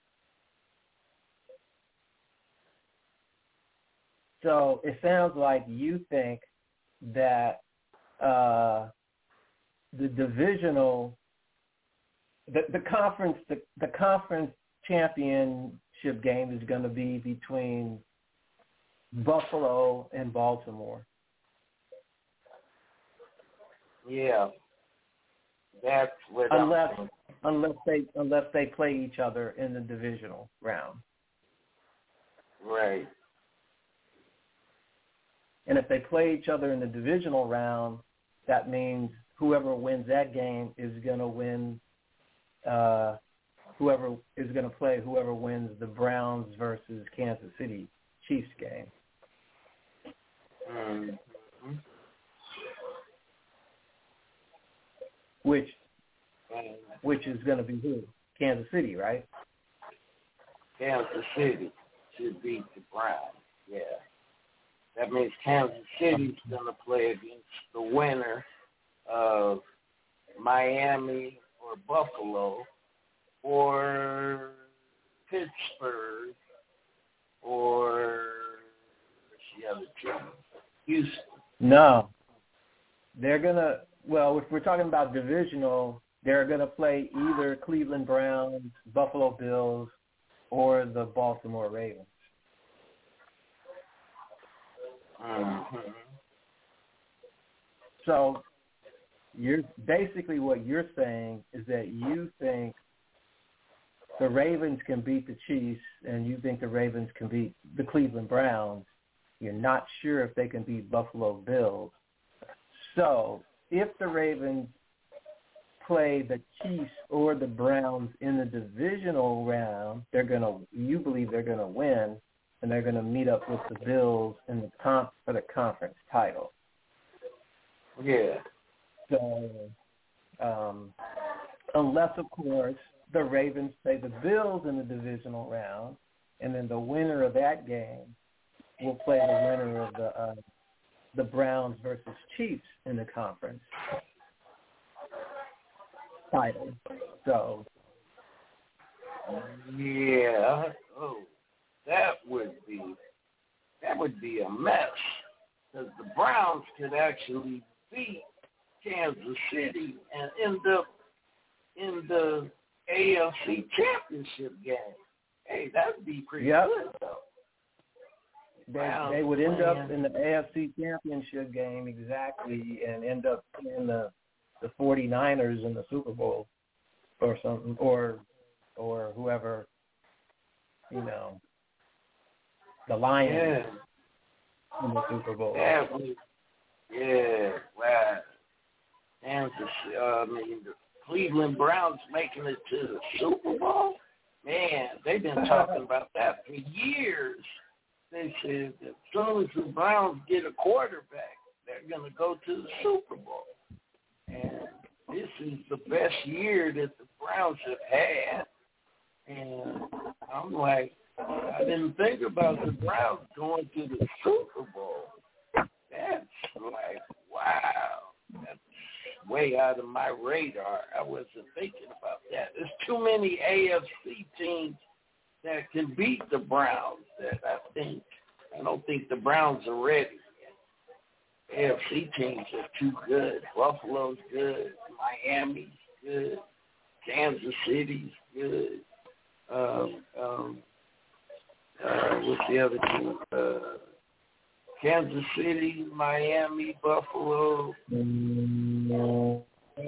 So it sounds like you think that uh, the divisional, the, the conference, the, the conference championship game is going to be between Buffalo and Baltimore. Yeah, that's what unless I'm unless they unless they play each other in the divisional round. Right. And if they play each other in the divisional round, that means whoever wins that game is going to win. Uh, whoever is going to play whoever wins the Browns versus Kansas City Chiefs game. Mm-hmm. Which, which is going to be who? Kansas City, right? Kansas City should beat the Browns. Yeah. That means Kansas City's going to play against the winner of Miami or Buffalo or Pittsburgh or what's the other team? Houston. No. They're going to, well, if we're talking about divisional, they're going to play either Cleveland Browns, Buffalo Bills, or the Baltimore Ravens. Mm-hmm. So you're basically what you're saying is that you think the Ravens can beat the Chiefs and you think the Ravens can beat the Cleveland Browns. You're not sure if they can beat Buffalo Bills. So if the Ravens play the Chiefs or the Browns in the divisional round, they're gonna. You believe they're gonna win, and they're gonna meet up with the Bills in the comp for the conference title. Yeah. So, um, unless of course the Ravens play the Bills in the divisional round, and then the winner of that game will play the winner of the uh, the Browns versus Chiefs in the conference title. So, yeah. Oh, that would be that would be a mess, because the Browns could actually beat Kansas City and end up in the A F C Championship game. Hey, that'd be pretty yep. good, though. They, Wow, they would end man. up in the A F C Championship game, exactly, and end up in the the forty-niners in the Super Bowl or something, or or whoever, you know, the Lions Yeah. in the Super Bowl. Yeah, we- yeah, wow. Kansas, uh, I mean, the Cleveland Browns making it to the Super Bowl? Man, they've been talking about that for years. They said that as soon as the Browns get a quarterback, they're going to go to the Super Bowl. And this is the best year that the Browns have had. And I'm like, I didn't think about the Browns going to the Super Bowl. That's like, wow. That's way out of my radar. I wasn't thinking about that. There's too many A F C teams that can beat the Browns that I think, I don't think the Browns are ready yet. A F C teams are too good. Buffalo's good. Miami's good. Kansas City's good. Um, um, uh, what's the other team? Uh, Kansas City, Miami, Buffalo. And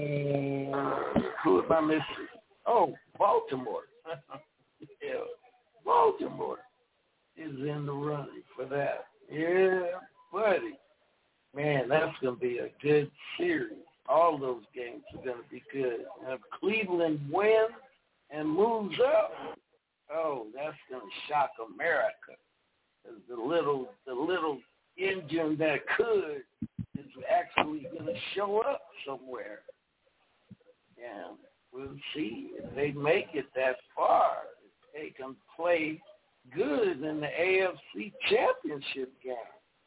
who am I missing? Oh, Baltimore. Yeah, Baltimore is in the running for that. Yeah, buddy. Man, that's going to be a good series. All those games are going to be good. And if Cleveland wins and moves up, oh, that's going to shock America. Because the little, the little engine that could is actually going to show up somewhere. Yeah, we'll see if they make it that far. If they can play good in the A F C Championship game.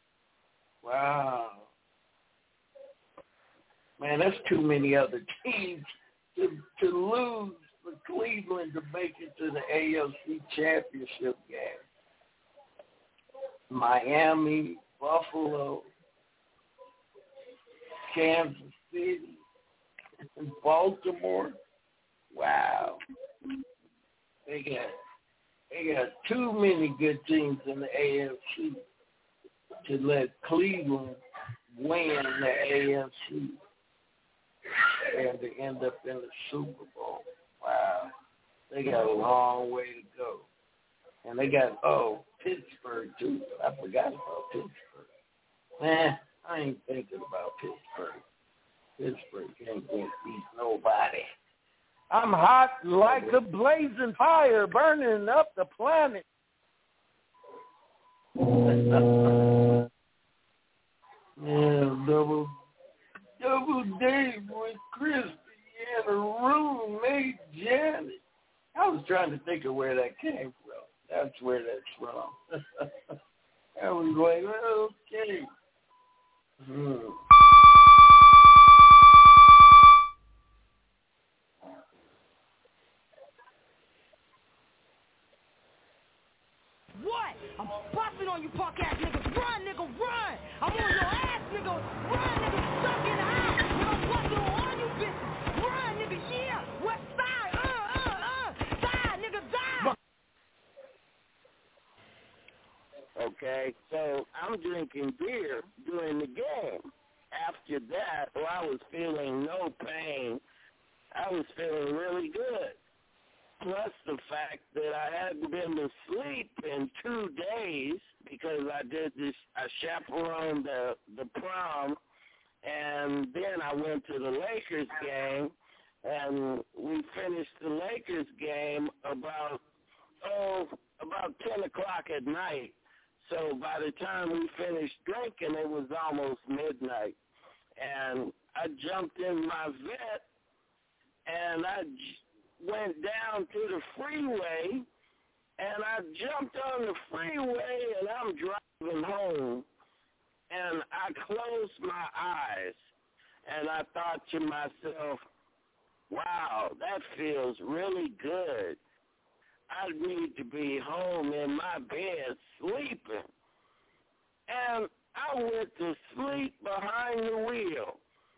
Wow. Man, that's too many other teams to to lose for Cleveland to make it to the A F C Championship game. Miami, Buffalo, Kansas City, and Baltimore. Wow. They got they got too many good teams in the A F C to let Cleveland win the A F C and to end up in the Super Bowl. Wow. They got a long way to go. And they got, oh, Pittsburgh, too. I forgot about Pittsburgh. Man, I ain't thinking about Pittsburgh. Pittsburgh can't beat nobody. I'm hot like a blazing fire burning up the planet. Yeah, double, double date with Christy and a roommate Janet. I was trying to think of where that came from. That's where that's from. I was like, okay. Hmm. What? I'm busting on you punk ass niggas. Run, nigga, run. I'm on your ass, nigga. Run, nigga. Stuck in the house. Nigga, I'm busting on all you bitches. Run, nigga. Yeah. West side. Uh, uh, uh. Die, nigga, die. Okay, so I'm drinking beer during the game. After that, well, I was feeling no pain. I was feeling really good. Plus the fact that I hadn't been to sleep in two days because I did this, I chaperoned the, the prom, and then I went to the Lakers game, and we finished the Lakers game about, oh, about ten o'clock at night. So by the time we finished drinking, it was almost midnight. And I jumped in my vet, and I j- went down to the freeway, and I jumped on the freeway, and I'm driving home, and I closed my eyes, and I thought to myself, wow, that feels really good. I need to be home in my bed sleeping. And I went to sleep behind the wheel.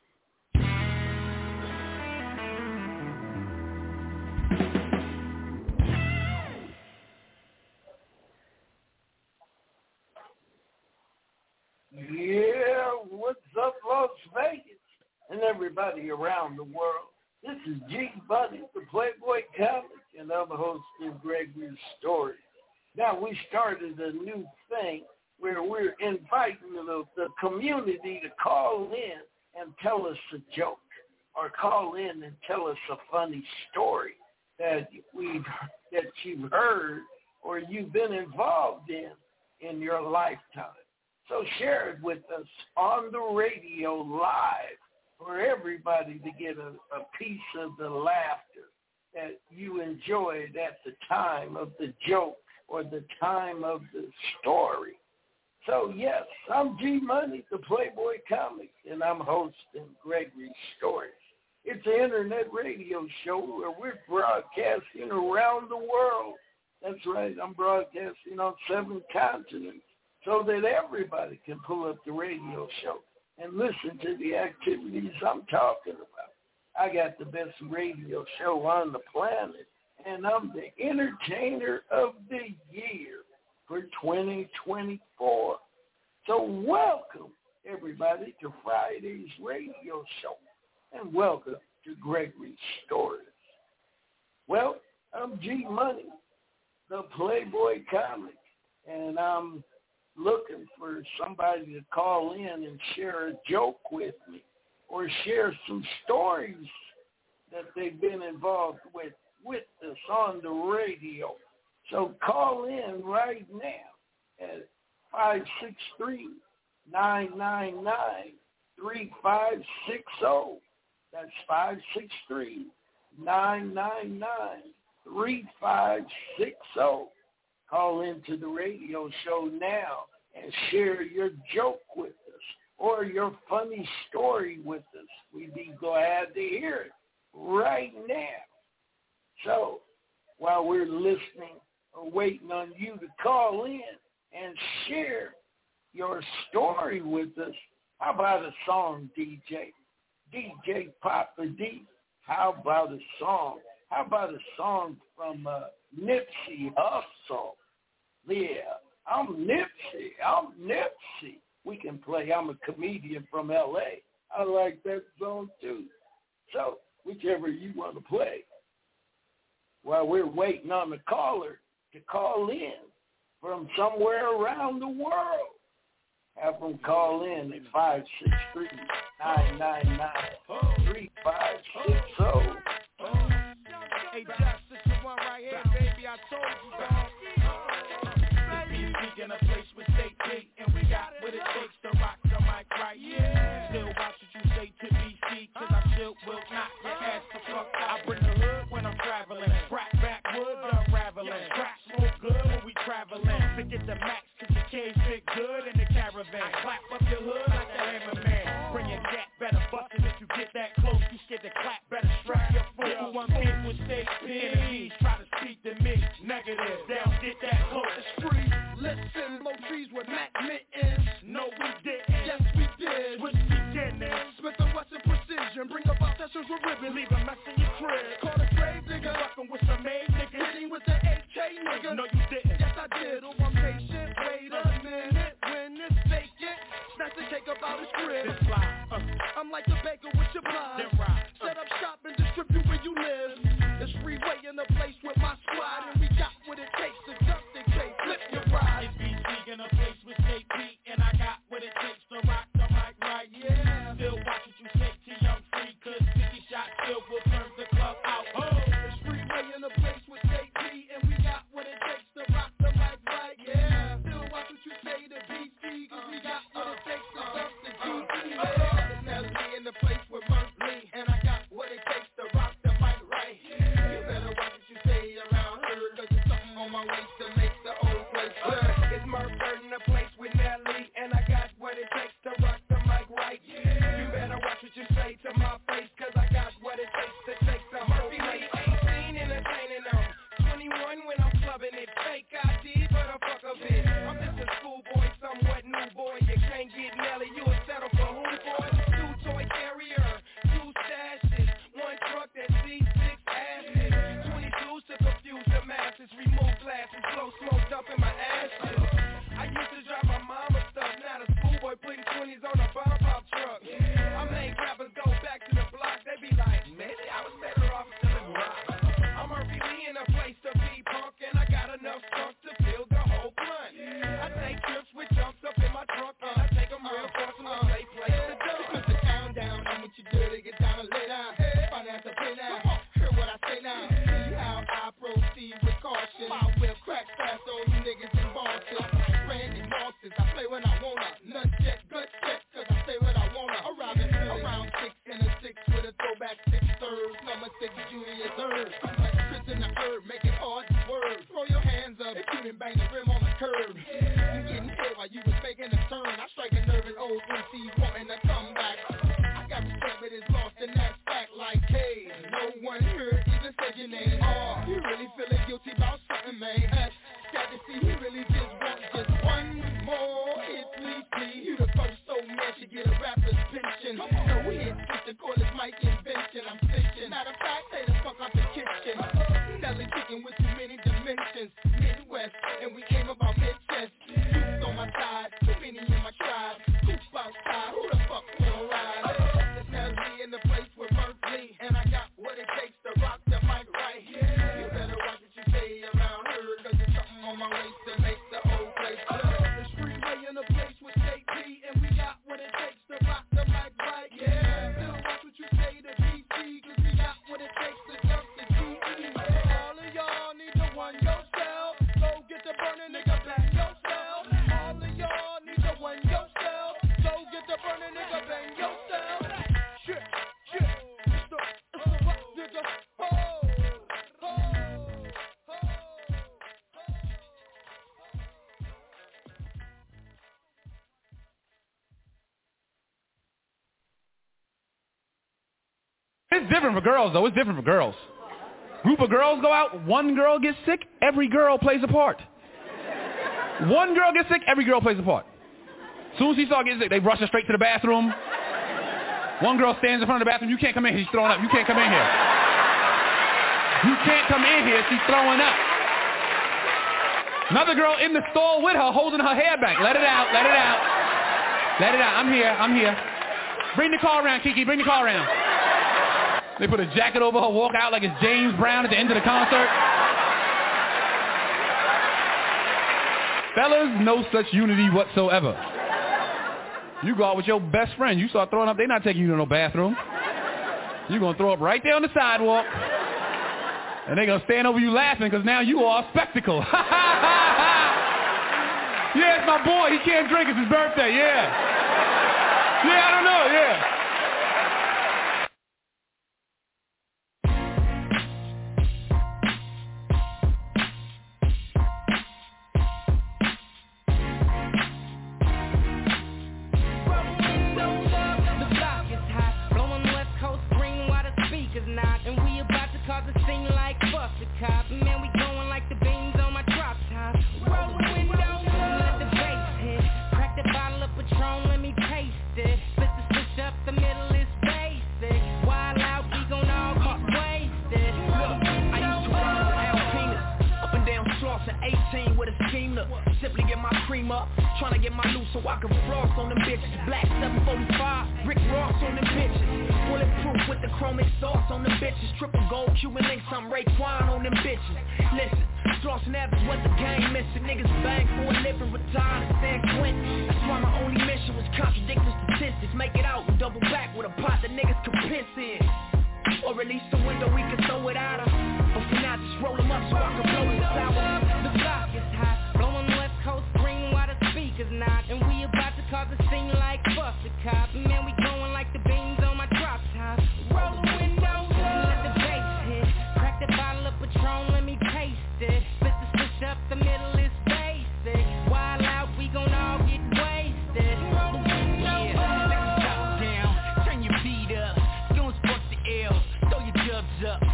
Yeah, what's up, Las Vegas, and everybody around the world? This is G Money, the Playboy Comic, and I'm hosting Gregory's Story. Now, we started a new thing where we're inviting the, the community to call in and tell us a joke, or call in and tell us a funny story that we've that you've heard or you've been involved in in your lifetime. So share it with us on the radio live for everybody to get a, a piece of the laughter that you enjoyed at the time of the joke or the time of the story. So, yes, I'm G Money, the Playboy Comic, and I'm hosting Gregory's Stories. It's an internet radio show where we're broadcasting around the world. That's right, I'm broadcasting on seven continents, so that everybody can pull up the radio show and listen to the activities I'm talking about. I got the best radio show on the planet, and I'm the entertainer of the year for twenty twenty-four. So welcome, everybody, to Friday's radio show, and welcome to Gregory's Stories. Well, I'm G Money, the Playboy Comic, and I'm looking for somebody to call in and share a joke with me or share some stories that they've been involved with with us on the radio. So call in right now at five six three, nine nine nine, three five six zero. That's five six three, nine nine nine, three five six zero. Call into the radio show now and share your joke with us or your funny story with us. We'd be glad to hear it right now. So while we're listening or waiting on you to call in and share your story with us, how about a song, D J? D J Papa D, how about a song? How about a song from uh, Nipsey Hussle? Yeah, I'm Nipsey. I'm Nipsey. We can play I'm a Comedian from L A. I like that song too. So whichever you want to play. While we're waiting on the caller to call in from somewhere around the world, have them call in at five six three, nine nine nine, three five six zero. Hey, Josh, this is one right here, baby. I told you, dog. In a place with state P, and we got what it takes to rock the mic right. Yeah. Still watch what you say to B C, cause I still will knock your ass the fuck out. I bring the hood when I'm traveling. Crack backwoods unraveling. Crack smoke good when we traveling. Forget the max, cause your cage fit good in the caravan. Clap up your hood like the hammer man. Bring your gap, better bust it if you get that close. You scared to clap, better strap your foot. Who I'm in with state P, enemies try to speak to me. Negative, they don't get that close. It's free. Listen, blow trees with Mac mittens. No, we didn't. Yes, we did. Switch beginnings. Smith and Wesson precision. Bring about sessions with ribbon. Leave a mess in your crib. Call a grave digger. Fucking with some made niggas. Hitting with the A K nigga. No, you didn't. Yes, I did. Oh, I'm patient. Wait a minute. When it's vacant, snatch the cake about his crib. This fly. Uh, I'm like the baker with your blind. Then ride. Uh, Set up shop and distribute where you live. It's freeway in the place with my squad, and we got what it takes to just in case. Flip your ride. It's B C in a place with state P, and I got what it takes to rock the mic right. Yeah. Still watch what you say to Young Free, cause fifty shots still will turn the twenties on a bump pop truck. I made rappers go back to the block. They be like, maybe I was better off selling rock. I'm Murphy Lee in a place to be punk, and I got enough skunk to fill the whole blunt. I take trips with jumps up in my trunk, and I take them real far from the play place to do. Put the town down, I'm what you do to get down and lay down. Finance to pay now, hear what I say now. See how I proceed with caution. My whip crack fast, all you niggas in Boston. Randy Mosses, I play when I wanna. Nut check, good check, cause I say what I wanna. Arriving around six and a six with a throwback six thirds. Number six, Julius Herb. Chris in the herb, make it hard to word. Throw your hands up if you didn't bang the rim on the curb. You getting hit while you was making a turn. I strike a nerve and old M C wanting to come back. I got respect, but it's lost in that fact like, hey, no one here even said your name. Oh, you really feeling guilty about something, man. Uh, got to see he really just wants just one more hit, please, please. You the first soul man should get a rapper's pension. No hit, switch the call this mic invention. I'm fiction. Matter of fact, say the fuck out the kitchen. Nelly chicken with too many dimensions. Midwest, and we came about mid-chest. Youth on my side, too many in my tribe. Coop outside, who the fuck wanna ride? It's Nelly in the place with Berkeley, and I got what it takes to rock the mic right here. You better watch what you say around her, cause there's something on my waist that makes the whole place blur. The freeway in the place with State P, and we got what it takes to rock the mic right here. Yeah. Still watch what you say to B T, cause we got what it takes to jump the G E. All of y'all need to one yourself, go get the burning nigga bang yourself. All of y'all need to one yourself, go get the burning nigga bang yourself. Shit, shit, it's the, it's the rock nigga. Oh, oh, oh, oh. It's different for girls, though. It's different for girls. Group of girls go out, one girl gets sick, every girl plays a part. One girl gets sick, every girl plays a part. As soon as she starts getting sick, they rush her straight to the bathroom. One girl stands in front of the bathroom, you can't come in here, she's throwing up. You can't come in here. You can't come in here, she's throwing up. Another girl in the stall with her, holding her hair back. Let it out, let it out. Let it out, I'm here, I'm here. Bring the car around, Kiki, bring the car around. They put a jacket over her, walk out like it's James Brown at the end of the concert. Fellas, no such unity whatsoever. You go out with your best friend, you start throwing up, they're not taking you to no bathroom. You're going to throw up right there on the sidewalk. And they're going to stand over you laughing because now you are a spectacle. Yeah, it's my boy, he can't drink, it's his birthday, yeah. Yeah, I don't know, yeah. Tryna get my loot so I can floss on them bitches. Black seven forty-five, Rick Ross on them bitches. Bulletproof with the chromic sauce on them bitches. Triple gold, Cuban links, I'm Raekwon on them bitches. Listen, flossing that is what the game missing. Niggas bang for a living, retired at San Quentin. That's why my only mission was contradict the statistics. Make it out and double back with a pot that niggas can piss in. Or release the window, we can throw it at her. But for now, just roll them up so I can blow this sour. The block is hot, blowing West Coast green while the speakers not. And we about to cause a scene like fuck the cop. Man, we going like the beams on my drop top. Roll the windows up, let the bass hit. Crack the bottle of Patron, let me taste it. Split the switch up the middle, it's basic. Wild out, we gon' all get wasted. Roll the windows up, let the top down, turn your beat up. Gon' spark the L, throw your dubs up.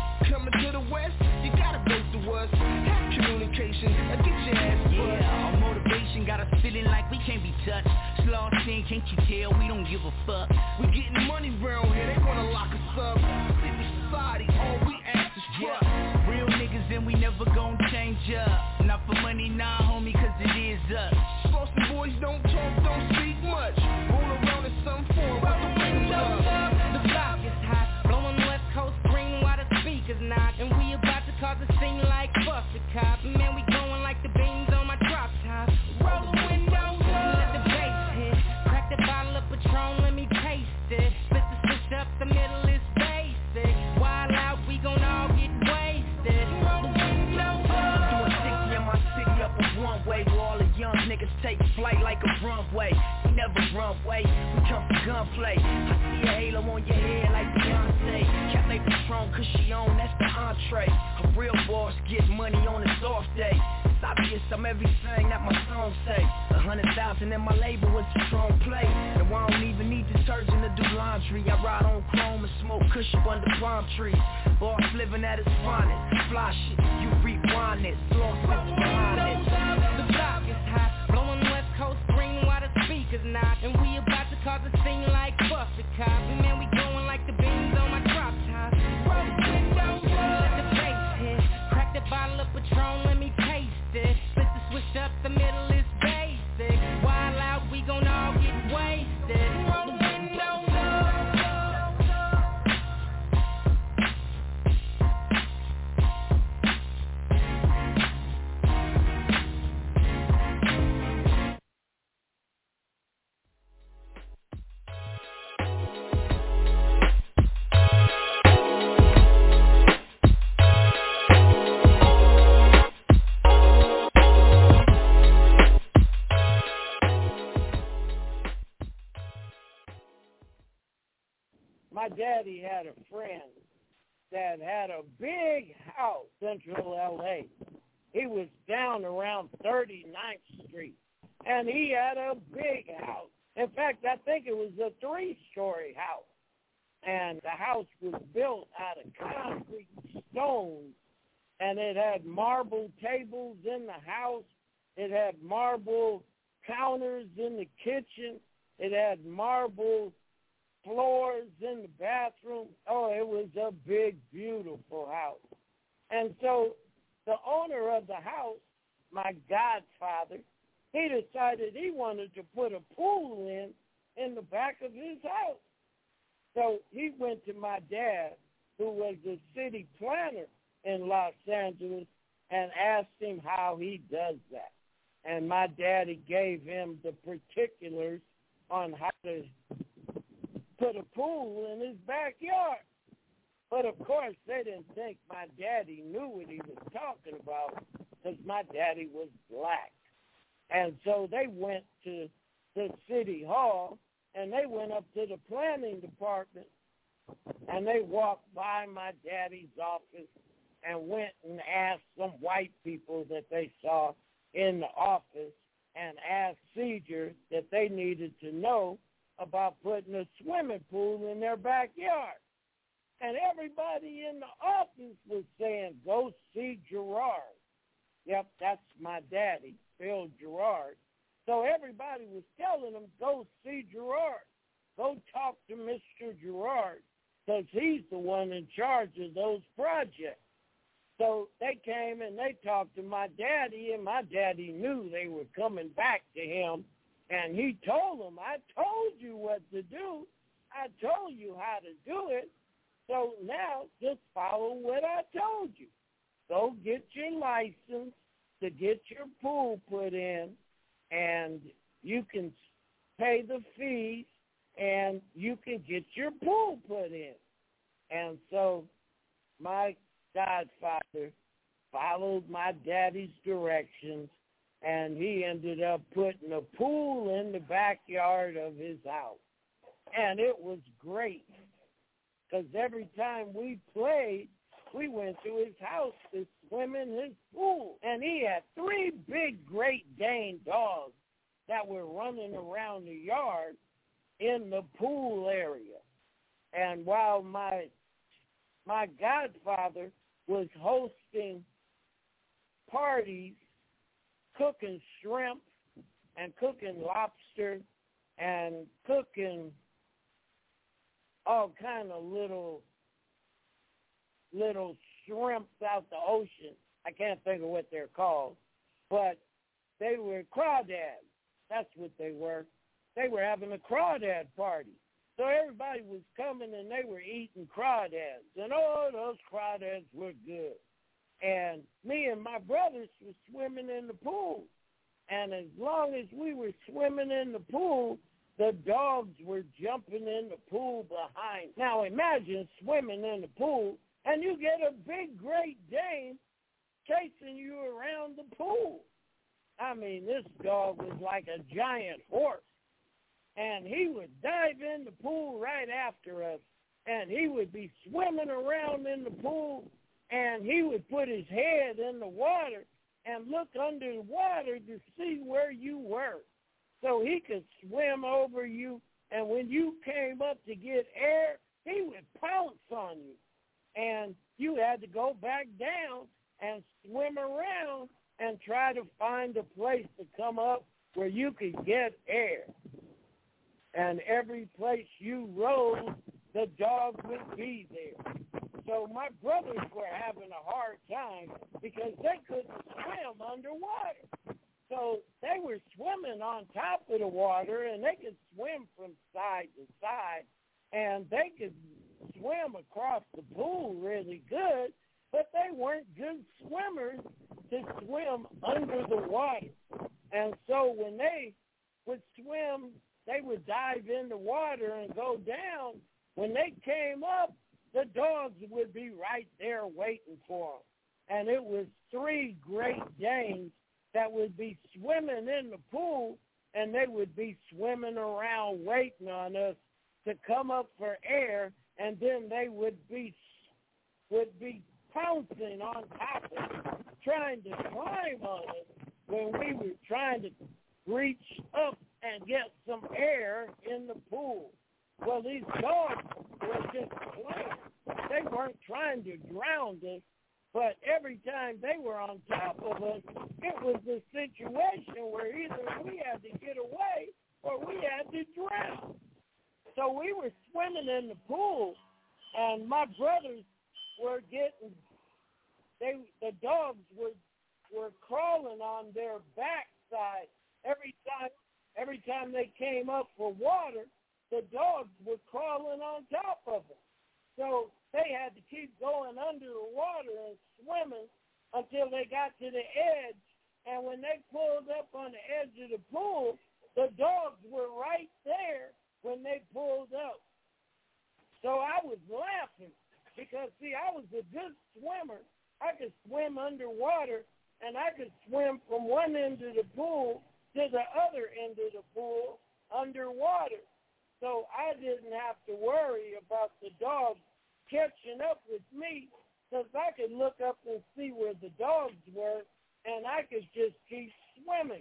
gunplay. I see a halo on your head like Beyonce. Cafe Patron, cause she on, that's the entree. A real boss get money on his off day. It's obvious I'm everything that my song say. A hundred thousand in my label was a strong play. And I don't even need detergent to do laundry. I ride on chrome and smoke kush up under palm trees. Boss living at his finest. Fly shit, you rewind it. Slow sits behind it. The block is hot, blowing West Coast green while the speakers not. And we about to cause a scene like Buster Cobb. And man, we going like the beans on my drop top. Roll the windows up, let the bass hit. Crack the bottle of Patron, let me taste it. Split the switch up, the middle is basic. While out, we gon' all get wasted. Roll the windows up. My daddy had a friend that had a big house, Central L A. He was down around thirty-ninth Street, and he had a big house. In fact, I think it was a three-story house, and the house was built out of concrete stones, and it had marble tables in the house. It had marble counters in the kitchen. It had marble floors in the bathroom. Oh, it was a big, beautiful house. And so the owner of the house, my godfather, he decided he wanted to put a pool in in the back of his house. So he went to my dad, who was the city planner in Los Angeles, and asked him how he does that. And my daddy gave him the particulars on how to put a pool in his backyard. But, of course, they didn't think my daddy knew what he was talking about because my daddy was black. And so they went to the city hall, and they went up to the planning department, and they walked by my daddy's office and went and asked some white people that they saw in the office and asked Seeger that they needed to know about putting a swimming pool in their backyard. And everybody in the office was saying, go see Gerard. Yep, that's my daddy, Phil Gerard. So everybody was telling him, go see Gerard. Go talk to Mister Gerard, because he's the one in charge of those projects. So they came and they talked to my daddy, and my daddy knew they were coming back to him. And he told them, I told you what to do. I told you how to do it. So now just follow what I told you. Go get your license to get your pool put in, and you can pay the fees, and you can get your pool put in. And so my godfather followed my daddy's directions, and he ended up putting a pool in the backyard of his house. And it was great, because every time we played, we went to his house to swim in his pool. And he had three big Great Dane dogs that were running around the yard in the pool area. And while my my godfather was hosting parties, cooking shrimp and cooking lobster and cooking all kind of little little shrimps out the ocean. I can't think of what they're called, but they were crawdads. That's what they were. They were having a crawdad party. So everybody was coming and they were eating crawdads. And oh, those crawdads were good. And me and my brothers were swimming in the pool. And as long as we were swimming in the pool, the dogs were jumping in the pool behind. Now imagine swimming in the pool and you get a big Great Dane chasing you around the pool. I mean, this dog was like a giant horse. and he would dive in the pool right after us, and he would be swimming around in the pool, and he would put his head in the water and look under the water to see where you were. So he could swim over you, and when you came up to get air, he would pounce on you. And you had to go back down and swim around and try to find a place to come up where you could get air. And every place you rode, the dog would be there. So my brothers were having a hard time because they couldn't swim underwater. So they were swimming on top of the water, and they could swim from side to side, and they could swim across the pool really good, but they weren't good swimmers to swim under the water. And so when they would swim, they would dive in the water and go down. When they came up, the dogs would be right there waiting for them. And it was three Great Danes that would be swimming in the pool, and they would be swimming around waiting on us to come up for air, and then they would be would be pouncing on top of us, trying to climb on us when we were trying to reach up and get some air in the pool. Well, these dogs were just playing. They weren't trying to drown us, but every time they were on top of us, it was a situation where either we had to get away or we had to drown. So we were swimming in the pool, and my brothers were getting, they the dogs were were crawling on their backside. Every time, every time they came up for water, the dogs were crawling on top of them. So they had to keep going under the water and swimming until they got to the edge. And when they pulled up on the edge of the pool, the dogs were right there when they pulled up. So I was laughing because, see, I was a good swimmer. I could swim underwater, and I could swim from one end of the pool to the other end of the pool underwater. So I didn't have to worry about the dogs catching up with me because I could look up and see where the dogs were, and I could just keep swimming,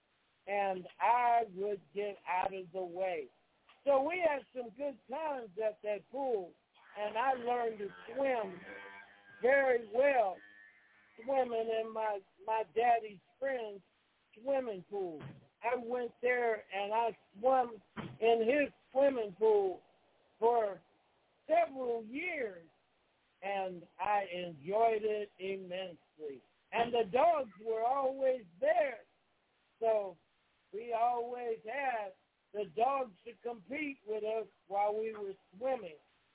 and I would get out of the way. So we had some good times at that pool, and I learned to swim very well, swimming in my, my daddy's friend's swimming pool. I went there and I swam in his swimming pool for several years, and I enjoyed it immensely. And the dogs were always there, so we always had the dogs to compete with us while we were swimming.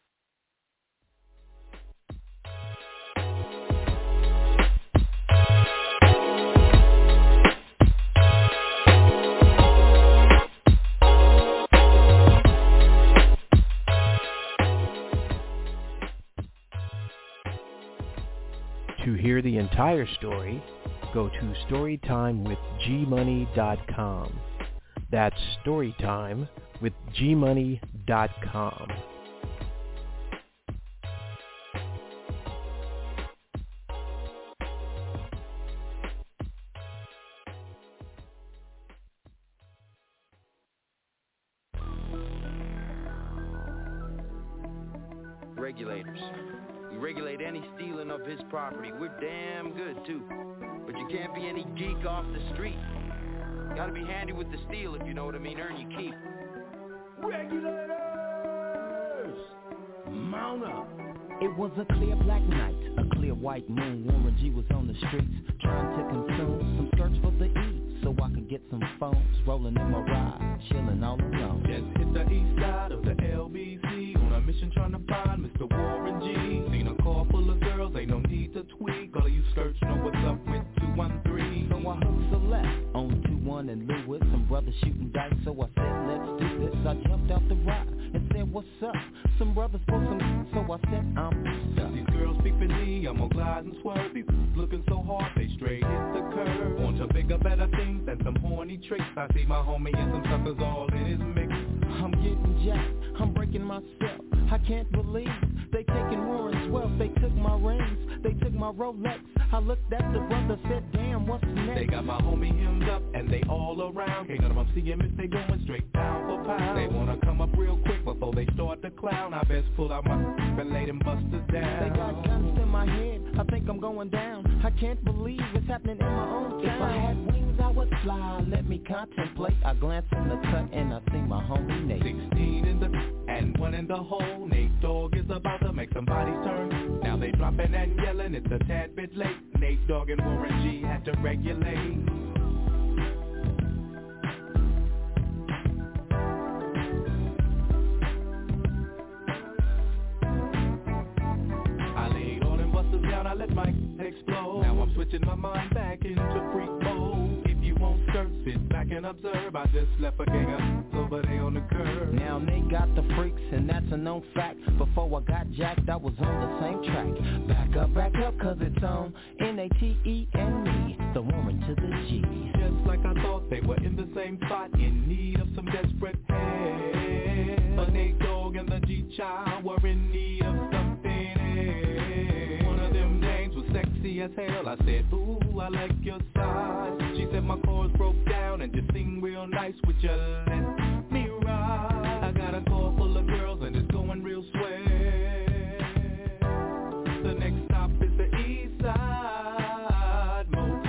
To hear the entire story, go to storytime with g money dot com. That's storytime with g money dot com. Regulators. We regulate any stealing of his property. We're damn good, too. But you can't be any geek off the street. Gotta be handy with the steel, if you know what I mean. Earn your keep. Regulators! Mount up. It was a clear black night, a clear white moon. Warren G was on the streets, trying to consume some skirts for the E, so I could get some phones. Rolling in my ride, chilling all alone. Just hit the east side of the L B C, on a mission trying to find Mister Warren G. Seen a car full of girls, ain't no need to tweak. All of you skirts know what's up with two one three. So I hooked a left on two one and Lewis. Some brothers shooting dice, so I said, let's do this. I jumped out the ride and said, what's up? Some brothers for some, so I said, I'm stuck. These girls speak for me, I'm gonna glide and swerve. These looking so hard, they straight hit the curve. Want to bigger, better things than some horny tricks. I see my homie and some suckers all in his mix. getting jacked, I'm breaking myself. I can't believe they taking Warren's wealth. They took my rings, they took my Rolex. I looked at the brother, said, damn, what's next? They got my homie hemmed up and they all around. Can't none of them see him if they going straight pound for pound. They wanna come up real quick before they start to clown. I best pull out my and lay them busters down. They got guns in my head, I think I'm going down. I can't believe it's happening in my own town. If I had wings, I would fly, let me contemplate. I glance in the cut and I see my homie Nate. Sixteen in the and one in the hole. Nate Dogg is about to make somebody's turn. Now they dropping and yelling, it's a tad bit late. Nate Dogg and Warren G had to regulate. I laid all them busters down, I let my explode. Now I'm switching my mind back into freak mode. If you won't skirt, sit back and observe. I just left a gang of over there on the curb. Now they got the freaks and that's a known fact. Before I got jacked, I was on the same track. Back up, back up, cause it's on N A T E and me, the Warren to the G. Just like I thought, they were in the same spot, in need of some desperate help. But Nate Dogg and the G-Child were in need of something else. One of them dames was sexy as hell. I said, ooh, I like your size. She said my chords broke down and just sing real nice with your let me ride. I got a car full of girls and it's going real swell. The next stop is the East Side Motel.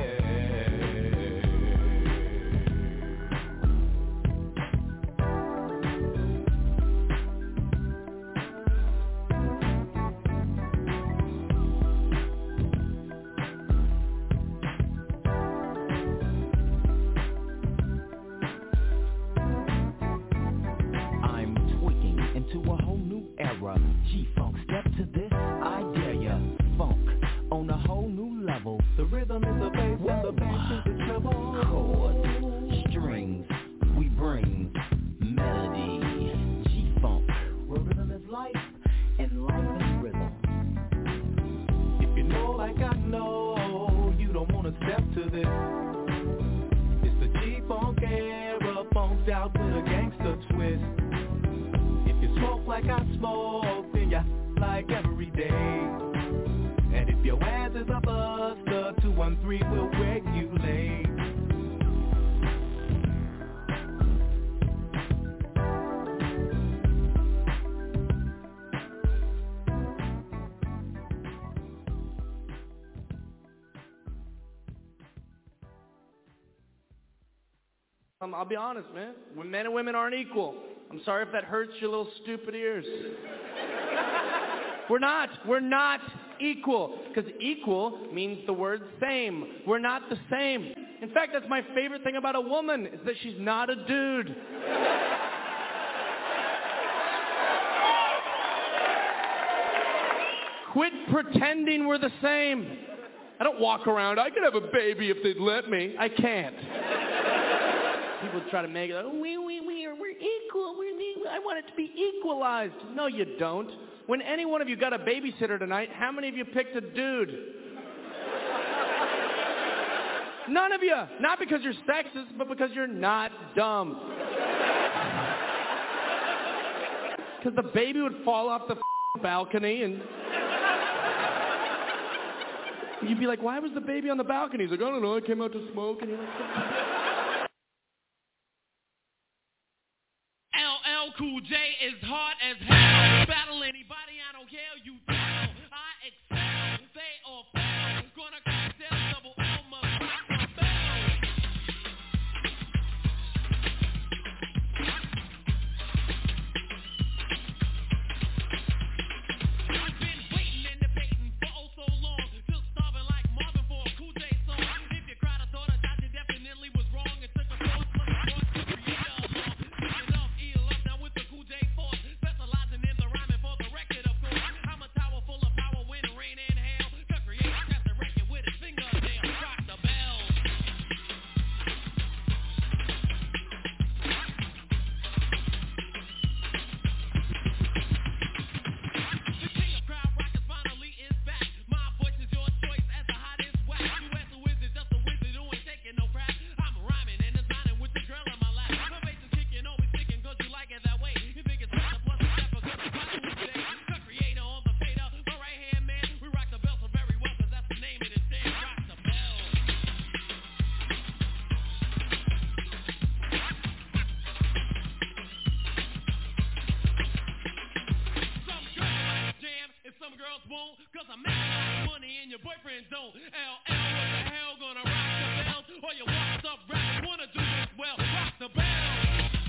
To a whole new era, G-Funk, step to this, I dare ya. Funk, on a whole new level. The rhythm is the bass and the bass is the treble. Chords, strings, we bring melody. G-Funk, where rhythm is life, and life is rhythm. If you know like I know, you don't wanna step to this. It's the G-Funk era, funked out with a gangster twist. Smoke like I smoke, then ya like every day. And if your ass is a buster, two one three will regulate. Um, I'll be honest, man. When men and women aren't equal. I'm sorry if that hurts your little stupid ears. We're not. We're not equal. Because equal means the word same. We're not the same. In fact, that's my favorite thing about a woman, is that she's not a dude. Quit pretending we're the same. I don't walk around, I could have a baby if they'd let me. I can't. People try to make it, like, we, we, we are, we're equal, we're equal. I want it to be equalized. No, you don't. When any one of you got a babysitter tonight, how many of you picked a dude? None of you. Not because you're sexist, but because you're not dumb. Because the baby would fall off the balcony and you'd be like, why was the baby on the balcony? He's like, I don't know, I came out to smoke. And you're like, L L Cool J is hard as hell. Battle anybody, I don't care, you tell. I excel, they all fail. Gonna cocktail, double L, must rock my bell. I've been waiting and debating for oh so long. Still starving like Marvin for a Cool J song. If you cried, I thought I thought you definitely was wrong. It took a force, plus a force to create a song. Speaking of, E love now with the Cool J force. Specializing in the rhyming for the record, of course. I'm a girls won't, cause I'm making a lot of money and your boyfriend don't. L L, what the hell, gonna rock the bells? Or you walked up rappers wanna do this well, rock the bells.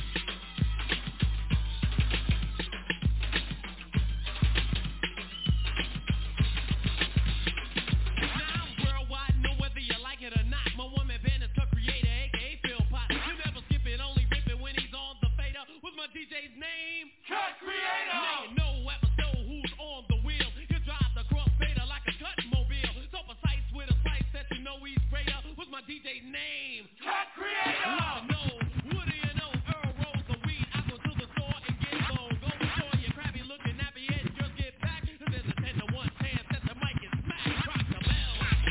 D J's name, Cut Creator. Now you know episode who's on the wheel. You drive the crossfader like a cut mobile. So precise with a slice that you know he's greater. What's my D J's name? Cut Creator. What you know? What do you know? Earl rolls the weed. I go to the store and get low. Go to the store, you crabby looking nappy head. Girls get back. And there's a ten to one chance that the mic is smashed. Rock the bell.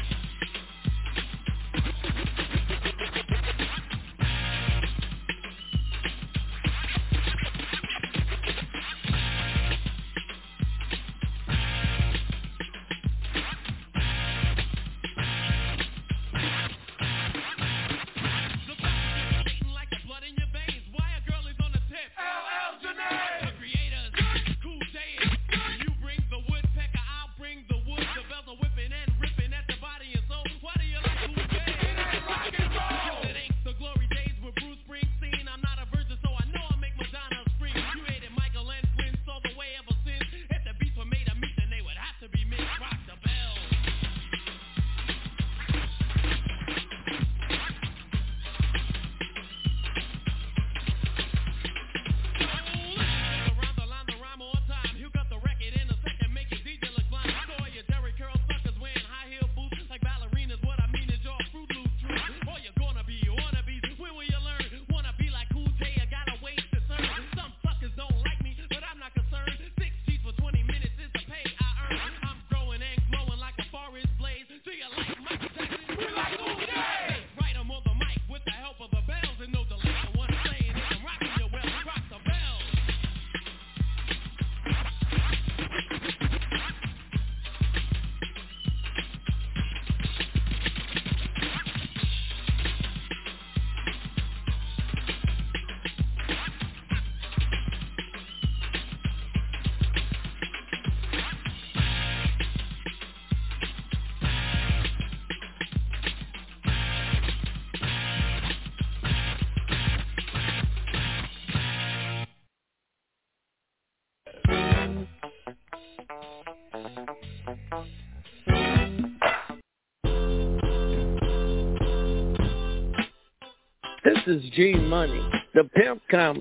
This is G Money, the Pimp Comic,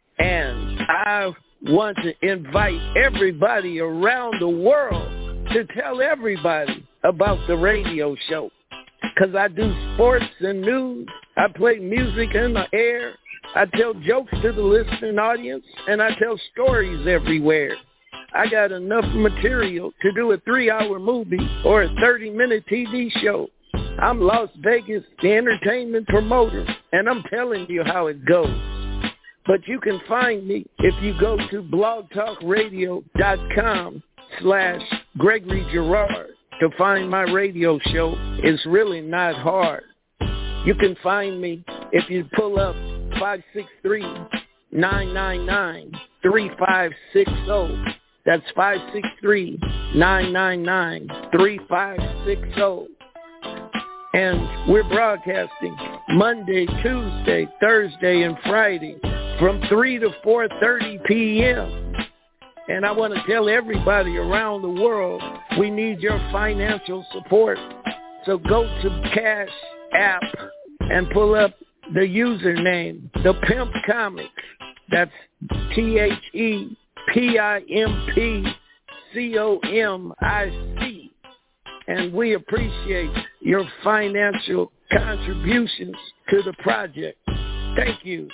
and I want to invite everybody around the world to tell everybody about the radio show. Because I do sports and news, I play music in the air, I tell jokes to the listening audience, and I tell stories everywhere. I got enough material to do a three-hour movie or a thirty-minute T V show. I'm Las Vegas, the entertainment promoter, and I'm telling you how it goes. But you can find me if you go to blogtalkradio.com slash Gregory Girard to find my radio show. It's really not hard. You can find me if you pull up five six three, nine nine nine, three five six zero. That's five six three, nine nine nine, three five six zero. And we're broadcasting Monday, Tuesday, Thursday, and Friday from three to four thirty p.m. And I want to tell everybody around the world, we need your financial support. So go to Cash App and pull up the username, The Pimp Comic. That's T H E P I M P C O M I C. And we appreciate your financial contributions to the project. Thank you.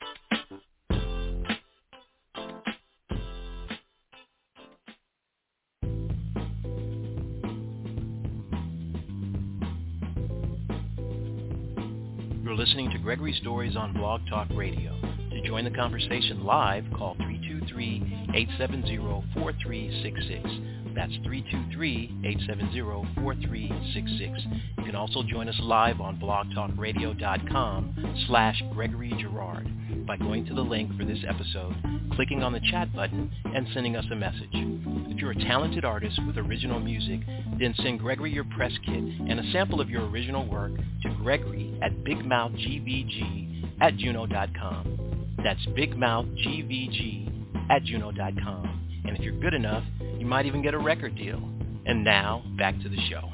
You're listening to Gregory Stories on Blog Talk Radio. To join the conversation live, call three two three, eight seven zero, four three six six. That's three two three, eight seven zero, four three six six. You can also join us live on blogtalkradio.com slash Gregory Girard by going to the link for this episode, clicking on the chat button, and sending us a message. If you're a talented artist with original music, then send Gregory your press kit and a sample of your original work to Gregory at bigmouthgvg at juno dot com. That's bigmouthgvg at juno dot com. And if you're good enough, you might even get a record deal. And now, back to the show.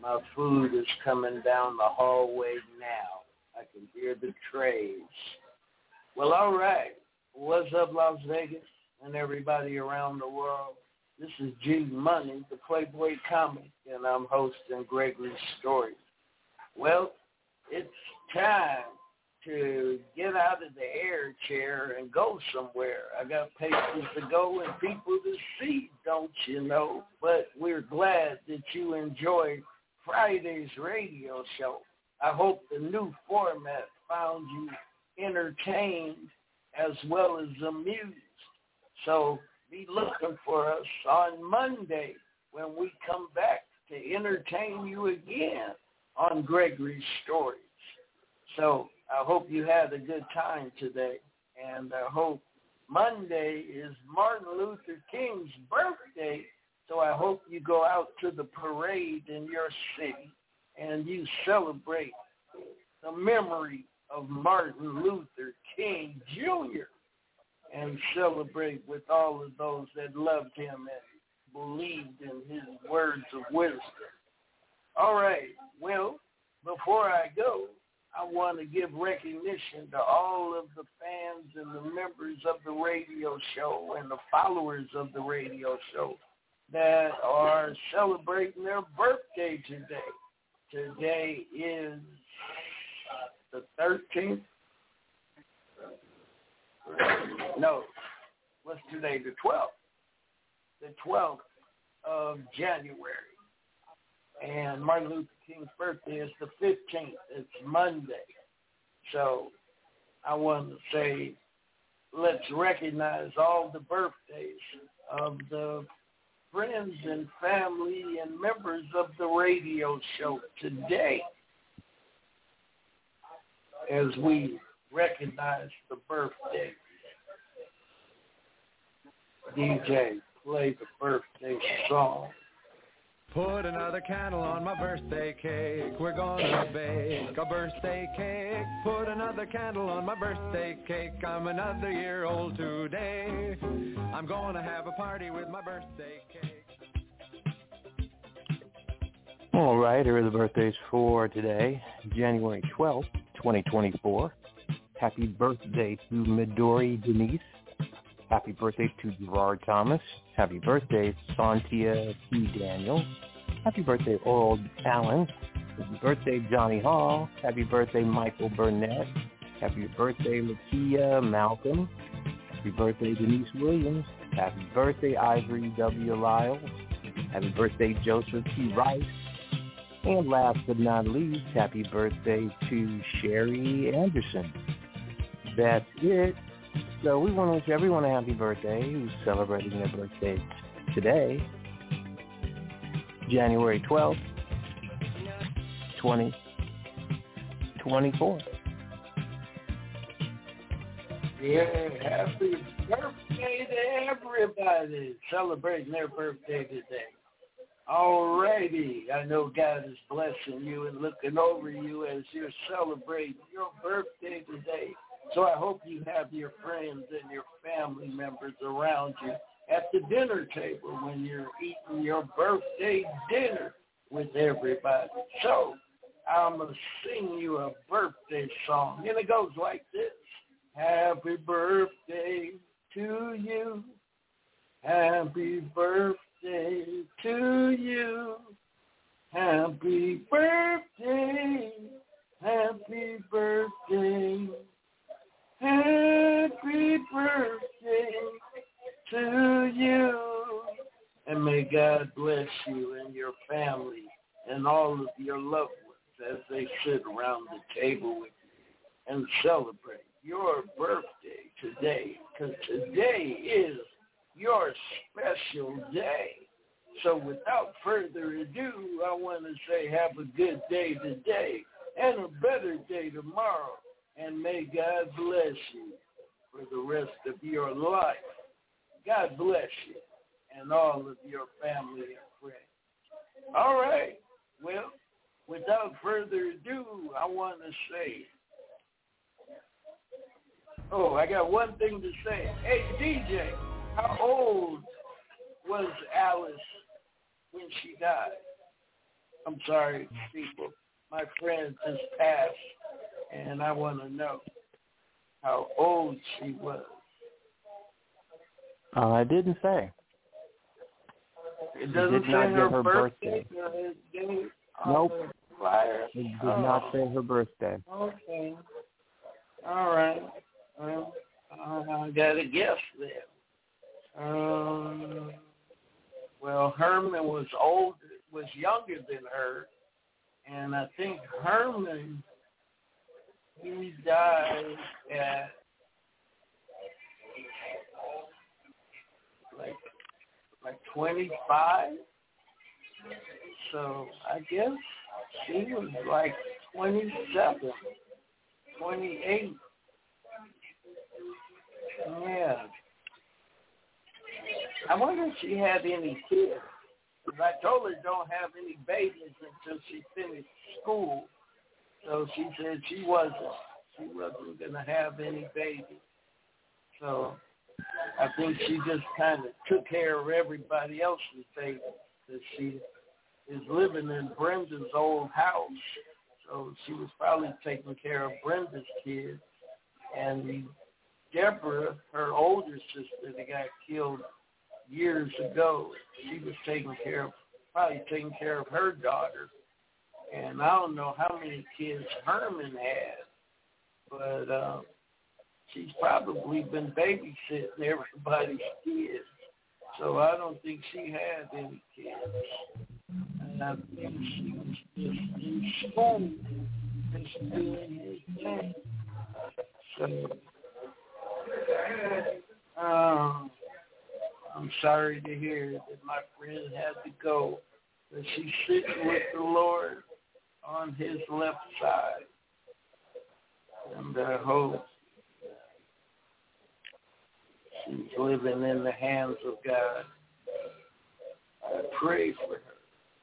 My food is coming down the hallway now. I can hear the trays. Well, all right. What's up, Las Vegas and everybody around the world? This is G Money, the Playboy Comic, and I'm hosting Gregory Stories. Well, it's time to get out of the air chair and go somewhere. I got places to go and people to see, don't you know? But we're glad that you enjoyed Friday's radio show. I hope the new format found you entertained as well as amused. So be looking for us on Monday when we come back to entertain you again on Gregory's Stories. So I hope you had a good time today, and I hope Monday is Martin Luther King's birthday, so I hope you go out to the parade in your city and you celebrate the memory of Martin Luther King Junior and celebrate with all of those that loved him and believed in his words of wisdom. All right, well, before I go, I want to give recognition to all of the fans and the members of the radio show and the followers of the radio show that are celebrating their birthday today. Today is the thirteenth. No, what's today? The twelfth. The twelfth of January. And Martin Luther King's birthday is the fifteenth. It's Monday. So I want to say let's recognize all the birthdays of the friends and family and members of the radio show today as we recognize the birthday. D J, play the birthday song. Put another candle on my birthday cake. We're gonna bake a birthday cake. Put another candle on my birthday cake. I'm another year old today. I'm gonna have a party with my birthday cake. All right, here are the birthdays for today, January twelfth, twenty twenty-four. Happy birthday to Midori Denise. Happy birthday to Gerard Thomas. Happy birthday, Santia T. Daniel. Happy birthday, Oral Allen. Happy birthday, Johnny Hall. Happy birthday, Michael Burnett. Happy birthday, Lakia Malcolm. Happy birthday, Denise Williams. Happy birthday, Ivory W. Lyles. Happy birthday, Joseph T. Rice. And last but not least, happy birthday to Sherry Anderson. That's it. So we want to wish everyone a happy birthday who's celebrating their birthday today, January twelfth, twenty twenty-four. Yeah, happy birthday to everybody celebrating their birthday today. All righty. I know God is blessing you and looking over you as you're celebrating your birthday today. So I hope you have your friends and your family members around you at the dinner table when you're eating your birthday dinner with everybody. So I'm going to sing you a birthday song, and it goes like this. Happy birthday to you. Happy birthday to you. Happy birthday. Happy birthday. Happy birthday to you. And may God bless you and your family and all of your loved ones as they sit around the table with you and celebrate your birthday today, because today is your special day. So without further ado, I want to say have a good day today and a better day tomorrow. And may God bless you for the rest of your life. God bless you and all of your family and friends. All right. Well, without further ado, I want to say, oh, I got one thing to say. Hey, D J, how old was Alice when she died? I'm sorry, people. My friend just passed, and I want to know how old she was. Uh, I didn't say. It doesn't say her, her birthday. birthday. birthday. Nope. Flyer. It did oh. not say her birthday. Okay. All right. Well, I got to guess then. Um, well, Herman was older, was younger than her, and I think Herman, he died at like like twenty-five. So I guess she was like twenty-seven, twenty-eight. Yeah. I wonder if she had any kids. Because I told her don't have any babies until she finished school. So she said she wasn't. She wasn't going to have any babies. So I think she just kind of took care of everybody else's babies. Because she is living in Brenda's old house. So she was probably taking care of Brenda's kids. And Deborah, her older sister that got killed years ago, she was taking care of, probably taking care of her daughter. And I don't know how many kids Herman had, but uh, she's probably been babysitting everybody's kids. So I don't think she had any kids. And I think she was just in school, just doing her thing. So, um, I'm sorry to hear that my friend had to go, but she's sitting with the Lord on his left side. And I hope she's living in the hands of God. I pray for her.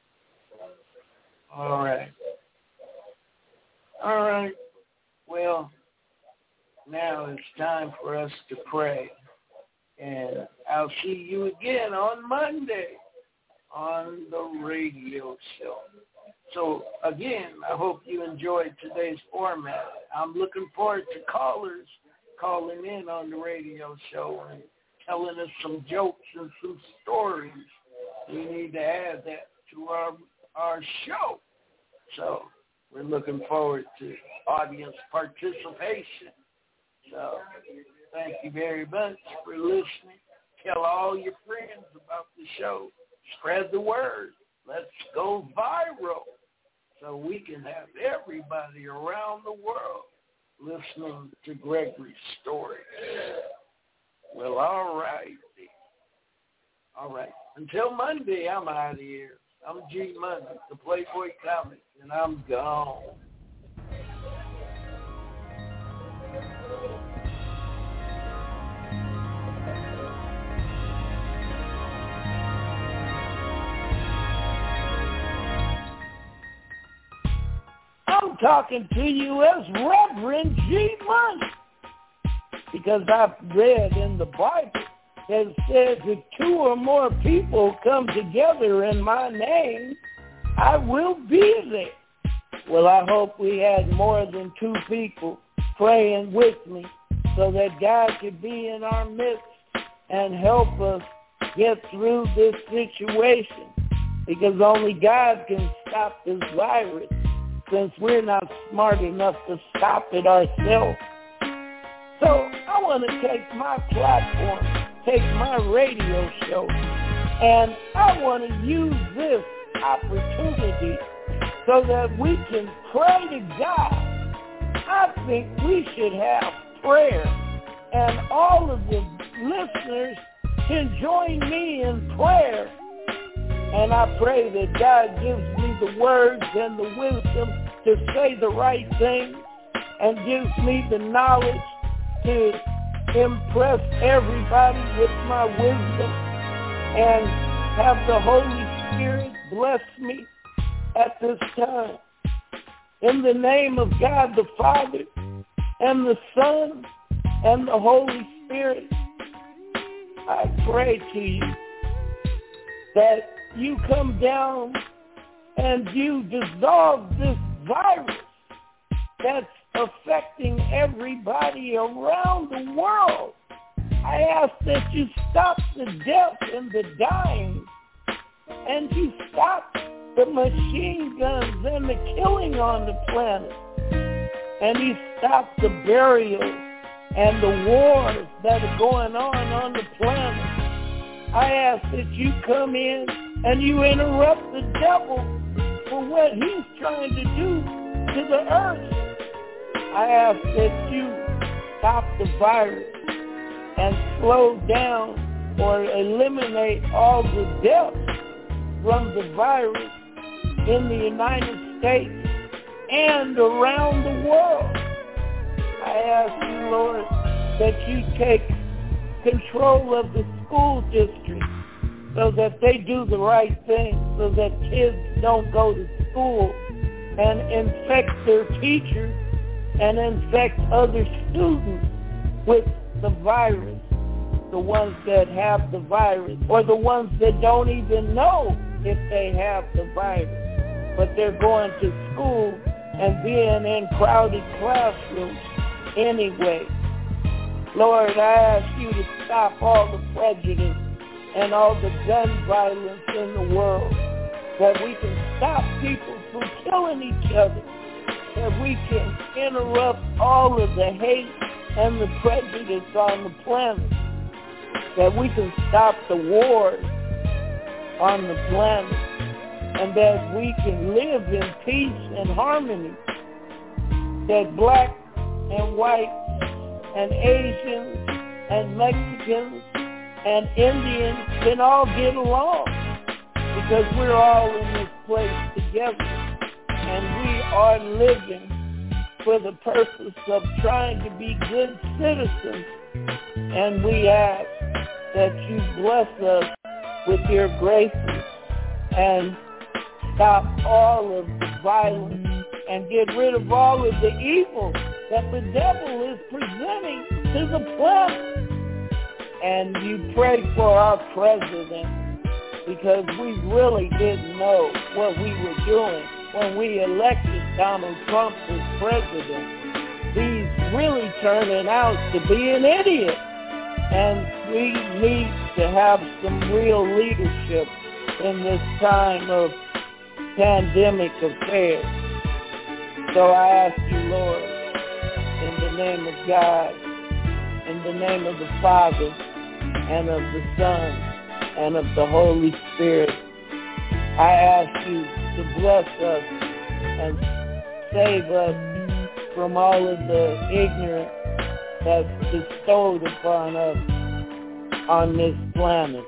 All right. All right. Well, now it's time for us to pray. And I'll see you again on Monday on the radio show. So, again, I hope you enjoyed today's format. I'm looking forward to callers calling in on the radio show and telling us some jokes and some stories. We need to add that to our our show. So we're looking forward to audience participation. So thank you very much for listening. Tell all your friends about the show. Spread the word. Let's go viral so we can have everybody around the world listening to Gregory's story. Well, all right. All right. Until Monday, I'm out of here. I'm G Money, the Playboy Comic, and I'm gone. I'm talking to you as Reverend G Money, because I've read in the Bible that it says if two or more people come together in my name, I will be there. Well, I hope we had more than two people praying with me so that God could be in our midst and help us get through this situation, because only God can stop this virus, since we're not smart enough to stop it ourselves. So I want to take my platform, take my radio show, and I want to use this opportunity so that we can pray to God. I think we should have prayer, and all of the listeners can join me in prayer. And I pray that God gives me the words and the wisdom to say the right thing, and gives me the knowledge to impress everybody with my wisdom, and have the Holy Spirit bless me at this time. In the name of God the Father, and the Son, and the Holy Spirit, I pray to you that you come down and you dissolve this virus that's affecting everybody around the world. I ask that you stop the death and the dying, and you stop the machine guns and the killing on the planet, and you stop the burials and the wars that are going on on the planet. I ask that you come in and you interrupt the devil for what he's trying to do to the earth. I ask that you stop the virus and slow down or eliminate all the deaths from the virus in the United States and around the world. I ask you, Lord, that you take control of the school district so that they do the right thing, so that kids don't go to school and infect their teachers and infect other students with the virus, the ones that have the virus, or the ones that don't even know if they have the virus, but they're going to school and being in crowded classrooms anyway. Lord, I ask you to stop all the prejudice and all the gun violence in the world, that we can stop people from killing each other, that we can interrupt all of the hate and the prejudice on the planet, that we can stop the wars on the planet, and that we can live in peace and harmony, that black and white and Asians and Mexicans and Indians can all get along, because we're all in this place together, and we are living for the purpose of trying to be good citizens. And we ask that you bless us with your graces and stop all of the violence and get rid of all of the evil that the devil is presenting to the planet. And you pray for our president, because we really didn't know what we were doing when we elected Donald Trump as president. He's really turning out to be an idiot. And we need to have some real leadership in this time of pandemic affairs. So I ask you, Lord, in the name of God, in the name of the Father, and of the Son, and of the Holy Spirit, I ask you to bless us and save us from all of the ignorance that's bestowed upon us on this planet.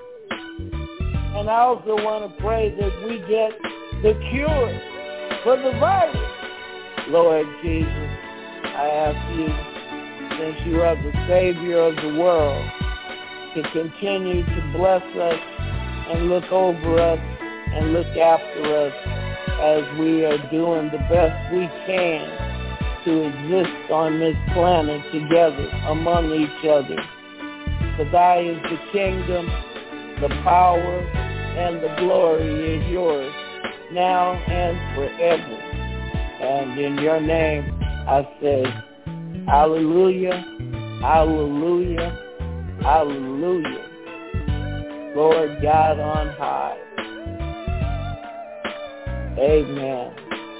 And I also want to pray that we get the cure for the virus. Lord Jesus, I ask you, since you are the Savior of the world, to continue to bless us and look over us and look after us as we are doing the best we can to exist on this planet together among each other. For thy is the kingdom, the power, and the glory is yours, now and forever. And in your name I say, hallelujah, hallelujah, hallelujah. Lord God on high. Amen.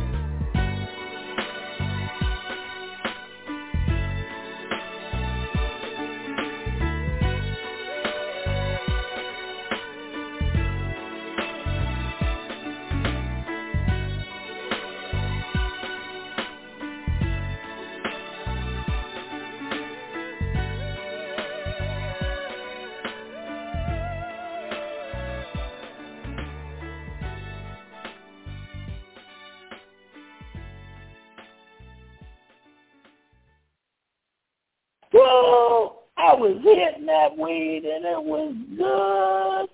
Whoa, I was hitting that weed and it was good.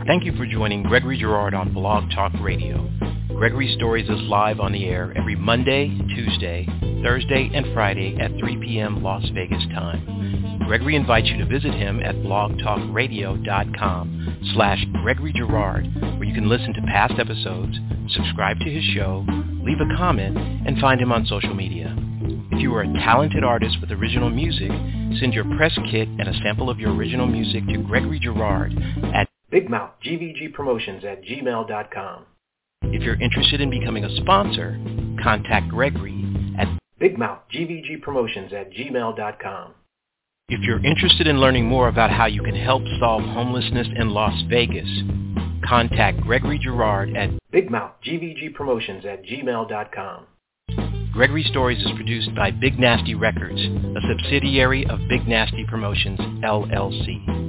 Thank you for joining Gregory Girard on Blog Talk Radio. Gregory Stories is live on the air every Monday, Tuesday, Thursday, and Friday at three p.m. Las Vegas time. Gregory invites you to visit him at blogtalkradio.com slash Gregory Girard, where you can listen to past episodes, subscribe to his show, leave a comment, and find him on social media. If you are a talented artist with original music, send your press kit and a sample of your original music to Gregory Girard at big mouth g v g promotions at gmail dot com. If you're interested in becoming a sponsor, contact Gregory at big mouth g v g promotions at gmail dot com. If you're interested in learning more about how you can help solve homelessness in Las Vegas, contact Gregory Girard at big mouth g v g promotions at gmail dot com. Gregory Stories is produced by Big Nasty Records, a subsidiary of Big Nasty Promotions, L L C.